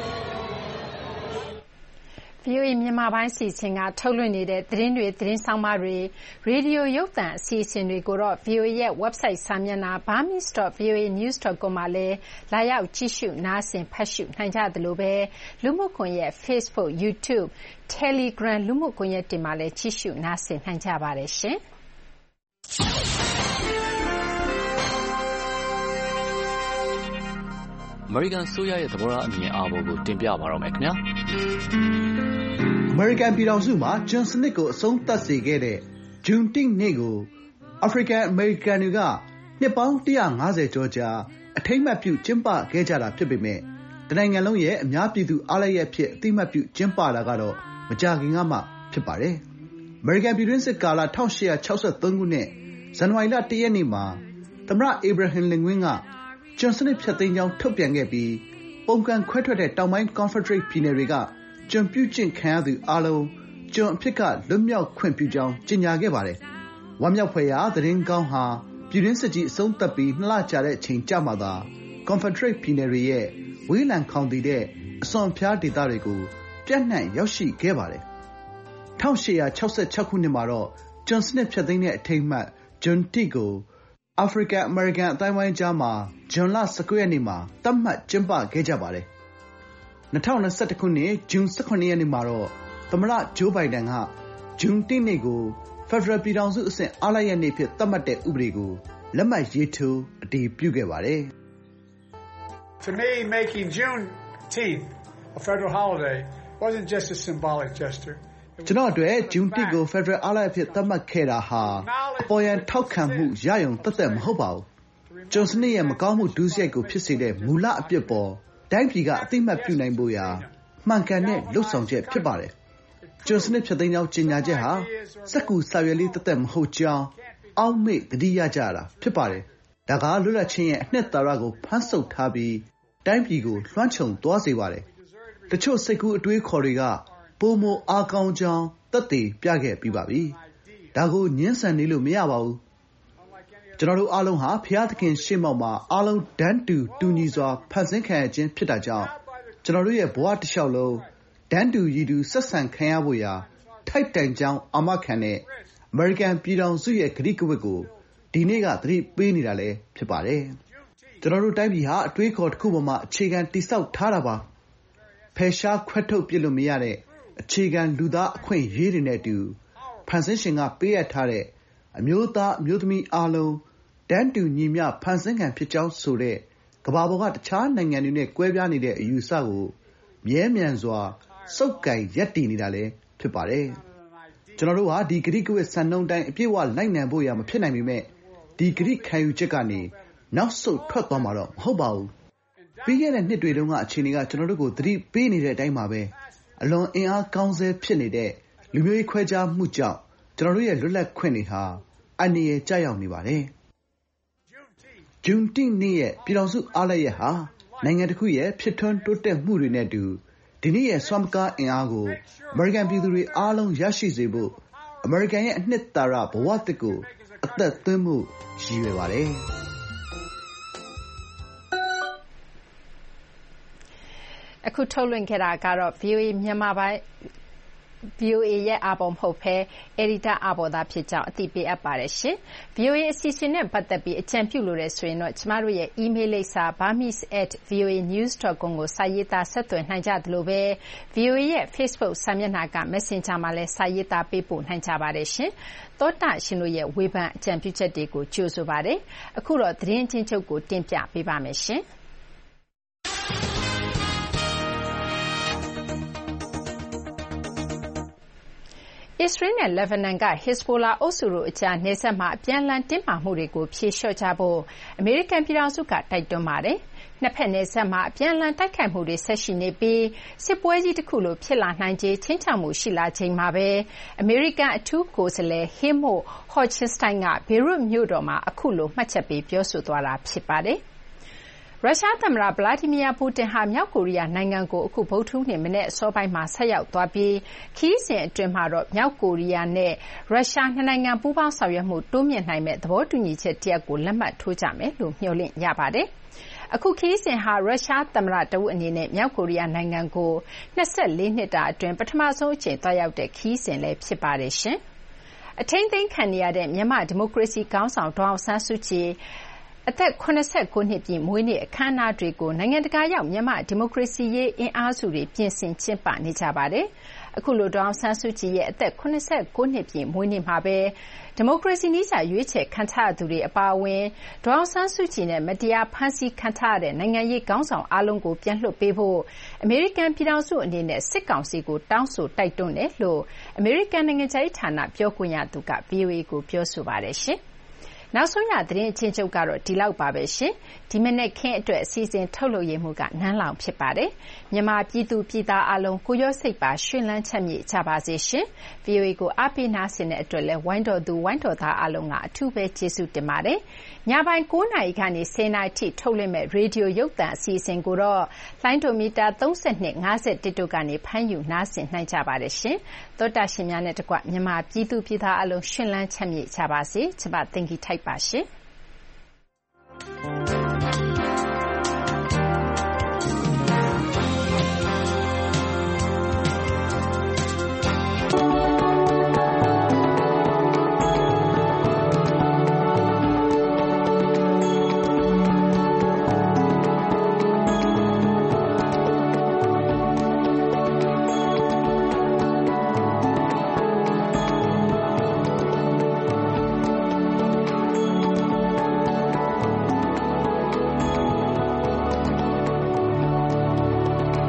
ဗွီအိုအေမြန်မာပိုင်းအစီအစဉ်ကထုတ်လွှင့်နေတဲ့သတင်းတွေသတင်းဆောင်မတွေရေဒီယိုရုပ်သံအစီအစဉ်တွေကိုတော့ ဗွီအိုအေ ရဲ့ website စာမျက်နှာ burmese dot v o a news dot com မှာလည်းလာရောက်ကြည့်ရှုနားဆင်ဖတ်ရှုနိုင်ကြသလိုပဲလူမှုကွန်ရက် Facebook, YouTube, Telegram လူမှုကွန်ရက်တွေမှာလည်းကြည့်ရှုနားဆင်နိုင်ကြပါတယ်ရှင်။အမေရိကန်ဆိုရရဲ့သဘောထားအမြင်အာဘော်ကိုတင်ပြပါတော့မယ်ခင်ဗျာ။အမေရိကန်ပြည်ထောင်စုမှာကျွန်စနစ်ကိုအဆုံးသတ်စေခဲ့တဲ့ Juneteenth နေ့ကိုအာဖရိကန်အမေရိကန်တွေကနှစ်ပေါင်းone hundred fiftyကျော်ကြာအထိမ်းအမှတ်ပြုကျင်းပခဲ့ကြတာဖြစ်ပေမဲ့တနိုင်ငံလုံးရဲ့အများပြည်သူအားလပ်ရက်ဖြစ်အသိအမှတ်ပြုကျင်းပတာကတော့မကြာခင်ကမှဖြစ်ပါတယ်။အမေရိကန်ပြည်တွင်းစစ်ကာလeighteen sixty-threeခုနှစ်ဇန်နဝါရီလoneရက်နေ့မှာသမ္မတအေဗရာဟင်လင်ကွင်းကကျွန်စနစ်ဖျက်သိမ်းကြောင်းထုတ်ပြန်ခဲ့ပြီးပုံကန်ခွဲထွက်တဲ့တောင်ပိုင်း Confederate ပြည်နယ်တွေကကျွန်ပြုကျင့်ခံရသူအားလုံးကျွန်အဖြစ်ကလွတ်မြောက်ခွင့်ပြုကြောင်းကြေညာခဲ့ပါတယ်။ဝမ်းမြောက်ဖွယ်ရာသတင်းကောင်းဟာပြည်တွင်းစစ်ကြီးအဆုံးသတ်ပြီးနှစ်လကြာတဲ့အချိန်ကြာမှသာ Confederate ပြည်နယ်တွေရဲ့ဝေးလံခေါင်သီတဲ့အစွန်အဖျားဒေသတွေကိုပြန့်နှံ့ရောက်ရှိခဲ့ပါတယ်။ eighteen sixty-sixခုနှစ်မှာတော့ကျွန်စနစ်ဖျက်သိမ်းတဲ့အထိမ်းအမှတ် Juneteenth ကိုအာဖရိကန်အမေရိကန်အသိုင်းအဝိုင်းကြားမှာဇွန်လone၉ရက်နေ့မှာသတ်မှတ်ကျင်းပခဲ့ကြပါတယ်။twenty twenty-oneခုနှစ်ဇွန်eighteenရက်နေ့မှာတော့သမ္မတဂျိုးဘိုင်ဒန်က Juneteenth နေ့ကိုဖက်ဒရယ်ပြည်ထောင်စုအဆင့်အားလပ်ရက်နေ့ဖြစ်သတ်မှတ်တဲ့ဥပဒေကိုလက်မှတ်ရေးထိုးအတည်ပြုခဲ့ပါတယ်။ To me, making Juneteenth a federal holiday wasn't just a symbolic gesture. ကျွန်တော်အတွက် Juneteenth ကိုဖက်ဒရယ်အားလပ်ရက်ဖြစ်သတ်မှတ်ခဲ့တာဟာအပေါ်ယံထောက်ခံမှုရယုံသက်သက်မဟုတ်ပါဘူး။ကျွန်စနစ်ရဲ့မကောင်းမှုဒုစရိုက်ကိုဖြစ်စေတဲ့မူလအပြစ်ပေါ်တိုင်းပြည်ကအသိအမှတ်ပြုနိုင်ဖို့ရာမှန်ကန်တဲ့လုပ်ဆောင်ချက်ဖြစ်ပါတယ်။ကျွန်စနစ်ဖျက်သိမ်းကြောင်းကြေညာချက်ဟာစက္ကူစာရွက်လေးသက်သက်မဟုတ်ကြောင်းအောက်မေ့သတိရကြတာဖြစ်ပါတယ်။ဒါကလွတ်လပ်ခြင်းရဲ့အနှစ်သာရကိုဖန်ဆုပ်ထားပြီးတိုင်းပြည်ကိုလွှမ်းခြုံသွားစေပါတယ်။တချို့စိတ်ကူးအတွေးခေါ်တွေကပိုမိုအားကောင်းကြောင်းသက်သေပြခဲ့ပြီးပါပြီ။ဒါကိုငြင်းဆန်နေလို့မရပါဘူး။ကျွန်တော်တို့အားလုံးဟာဘုရားသခင်ရှေ့မှောက်မှာအားလုံးတန်းတူတူညီစွာဖန်ဆင်းခံရခြင်းဖြစ်တာကြောင့်ကျွန်တော်တို့ရဲ့ဘဝတစ်လျှောက်လုံးတန်းတူရည်တူဆက်ဆံခံရဖို့ရာထိုက်တန်ကြောင်းအာမခံတဲ့အမေရိကန်ပြည်ထောင်စုရဲ့ကတိကဝတ်ကိုဒီနေ့ကသတိပေးနေတာလည်းဖြစ်ပါတယ်။ကျွန်တော်တို့တိုင်းပြည်ဟာအတွေးခေါ်တစ်ခုပေါ်မှာအခြေခံတည်ဆောက်ထားတာပါ။ဖယ်ရှားခွဲထုတ်ပြစ်လို့မရတဲ့အခြေခံလူသားအခွင့်အရေးတွေနဲ့အတူဖန်ဆင်းရှင်ကပေးအပ်ထားတဲ့အမျိုးသားအမျိုးသမီးအားလုံးတန်းတူညီမျှဖန်ဆင်းခံဖြစ်ကြောင်းဆိုတဲ့ကမ္ဘာပေါ်ကတခြားနိုင်ငံတွေနဲ့ကွဲပြားနေတဲ့အယူအဆကိုမြဲမြံစွာစုပ်ကိုင်ရပ်တည်နေတာလည်းဖြစ်ပါတယ်။ကျွန်တော်တို့ဟာဒီကတိကဝတ်စံနှုန်းတိုင်းအပြည့်အဝလိုက်နိုင်ဖို့ရာမဖြစ်နိုင်ပေမဲ့ဒီကတိခံယူချက်ကနေနောက်ဆုတ်ထွက်သွားမှာတော့မဟုတ်ပါဘူး။ပြီးခဲ့တဲ့နှစ်တွေတုန်းကအခြေအနေကကျွန်တော်တို့ကိုသတိပေးနေတဲ့အတိုင်းပါပဲအလွန်အင်အားကောင်းဆဲဖြစ်နေတဲ့လူမျိုးရေးခွဲခြားမှုကြောင့်ကျွန်တော်တို့ရဲ့လွတ်လပ်ခွင့်တွေဟာအန္တရာယ်ကျရောက်နေပါတယ်။ Juneteenth နေ့ရဲ့ပြည်ထောင်စုအားလပ်ရက်ဟာနိုင်ငံတစ်ခုရဲ့ဖြစ်ထွန်းတိုးတက်မှုတွေနဲ့အတူဒီနေ့ရဲ့စွမ်းကားအင်အားကိုအမေရိကန်ပြည်သူတွေအားလုံးရရှိစေဖို့အမေရိကန်ရဲ့အနှစ်သာရဘဝသစ်ကိုအသက်သွင်းမှုရည်ရွယ်ပါတယ်။အခုထုတ်လွှင့်ခဲ့တာကတော့ ဗွီအိုအေ မြန်မာပိုင်း ဗွီအိုအေရဲ့အာဘော်မဟုတ်ဘဲအယ်ဒီတာအာဘော်သာဖြစ်ကြောင်းအသိပေးအပ်ပါတယ်ရှင်။ ဗွီအိုအေအစီအစဉ်နဲ့ပတ်သက်ပြီးအကြံပြုလိုတယ်ဆိုရင်တော့ကျမတို့ရဲ့ email လိပ်စာ burmese at voanews dot com ကိုစာရေးသားဆက်သွယ်နိုင်ကြသလိုပဲ ဗွီအိုအေရဲ့ Facebook စာမျက်နှာက Messenger မှာလည်းစာရေးသားပေးပို့နိုင်ကြပါတယ်ရှင်။သောတာရှင်တို့ရဲ့ဝေဖန်အကြံပြုချက်တွေကိုကြိုဆိုပါတယ်။အခုတော့သတင်းချင်းချုပ်ကိုတင်ပြပေးပါမယ်ရှင်။အစ္စရေးနဲ့လက်ဘနန်က Hezbollah အုပ်စုတို့အကြားနယ်စပ်မှာအပြန်အလှန်တင်းမာမှုတွေကိုဖြေလျှော့ကြဖို့အမေရိကန်ပြည်ထောင်စုကတိုက်တွန်းပါတယ်။နှစ်ဖက်နယ်စပ်မှာအပြန်အလှန်တိုက်ခိုက်မှုတွေဆက်ရှိနေပြီးစစ်ပွဲကြီးတစ်ခုလိုဖြစ်လာနိုင်ခြေခြိမ်းခြောက်မှုရှိလာချိန်မှာပဲအမေရိကန်အထူးကိုယ်စားလှယ် Hemo Hodgkinstein ကဘေရွတ်မြို့တော်မှာအခုလိုမှတ်ချက်ပေးပြောဆိုသွားတာဖြစ်ပါတယ်။ရုရှားသမ္မတဗလာဒီမီယာပူတင်ဟာမြောက်ကိုရီးယားနိုင်ငံကိုအခုဗုဒ္ဓဟူးနေ့မနက်အစောပိုင်းမှာဆိုက်ရောက်သွားပြီးခရီးစဉ်အတွင်းမှာတော့မြောက်ကိုရီးယားနဲ့ရုရှားနှစ်နိုင်ငံပူးပေါင်းဆောင်ရွက်မှုတိုးမြှင့်နိုင်မယ့်သဘောတူညီချက်တရပ်ကိုလက်မှတ်ထိုးကြမယ်လို့မျှော်လင့်ရပါတယ်။အခုခရီးစဉ်ဟာရုရှားသမ္မတတဦးအနေနဲ့မြောက်ကိုရီးယားနိုင်ငံကို၂၄နှစ်တာအတွင်းပထမဆုံးအကြိမ်သွားရောက်တဲ့ခရီးစဉ်လည်းဖြစ်ပါတယ်ရှင်။အထိန်းသိမ်းခံနေရတဲ့မြန်မာဒီမိုကရေစီခေါင်းဆောင်ဒေါ်အောင်ဆန်းစုကြည်အသက်၇၉နှစ်ပြည့်မွေးနေ့အခမ်းအနားတွေကိုနိုင်ငံတကာရောက်မြန်မာဒီမိုကရေစီရေးအင်အားစုတွေပြင်ဆင်ကျင်းပနေကြပါတယ်။အခုလိုဒေါ်အောင်ဆန်းစုကြည်ရဲ့အသက်၇၉နှစ်ပြည့်မွေးနေ့မှာပဲဒီမိုကရေစီနည်းကျရွေးချယ်ခံထားရသူတွေအပါအဝင်ဒေါ်အောင်ဆန်းစုကြည်နဲ့မတရားဖမ်းဆီးခံထားရတဲ့နိုင်ငံရေးခေါင်းဆောင်အားလုံးကိုပြန်လွှတ်ပေးဖို့အမေရိကန်ပြည်ထောင်စုအနေနဲ့စစ်ကောင်စီကိုတောင်းဆိုတိုက်တွန်းတယ်လို့အမေရိကန်နိုင်ငံခြားရေးဌာနပြောခွင့်ရသူက ဗွီအိုအေ ကိုပြောဆိုပါတယ်ရှင်။နောက်ဆုံးရသတင်းအချင်းချုပ်ကတော့ဒီလောက်ပါပဲရှင်။ဒီမနေ့ခင်းအတွက်အစီအစဉ်ထုတ်လုပ်ရမှုကနန်းလောင်ဖြစ်ပါတယ်။မြန်မာပြည်သူပြည်သားအလုံးကိုရောစိတ်ပါရှင်လန်းချက်မြေကြပါစေရှင်။ ဗွီအိုအေ ကိုအားပေးနာဆင်တဲ့အတွက်လည်းဝိုင်းတော်သူဝိုင်းတော်သားအလုံးကအထူးပဲကျေးဇူးတင်ပါတယ်။ညပိုင်း၉နာရီကနေ၁၀နာရီထိထုတ်လွှင့်မဲ့ရေဒီယိုရုပ်သံအစီအစဉ်ကိုတော့လိုင်းဒိုမီတာ၃၂ ၅၁တို့ကနေဖမ်းယူနားဆင်နိုင်ကြပါတယ်ရှင်။သောတာရှင်များနဲ့တကွမြန်မာပြည်သူပြည်သားအလုံးရှင်လန်းချက်မြေကြပါစေ။ကျမသင်္ကီထိုက်ပါရှင်။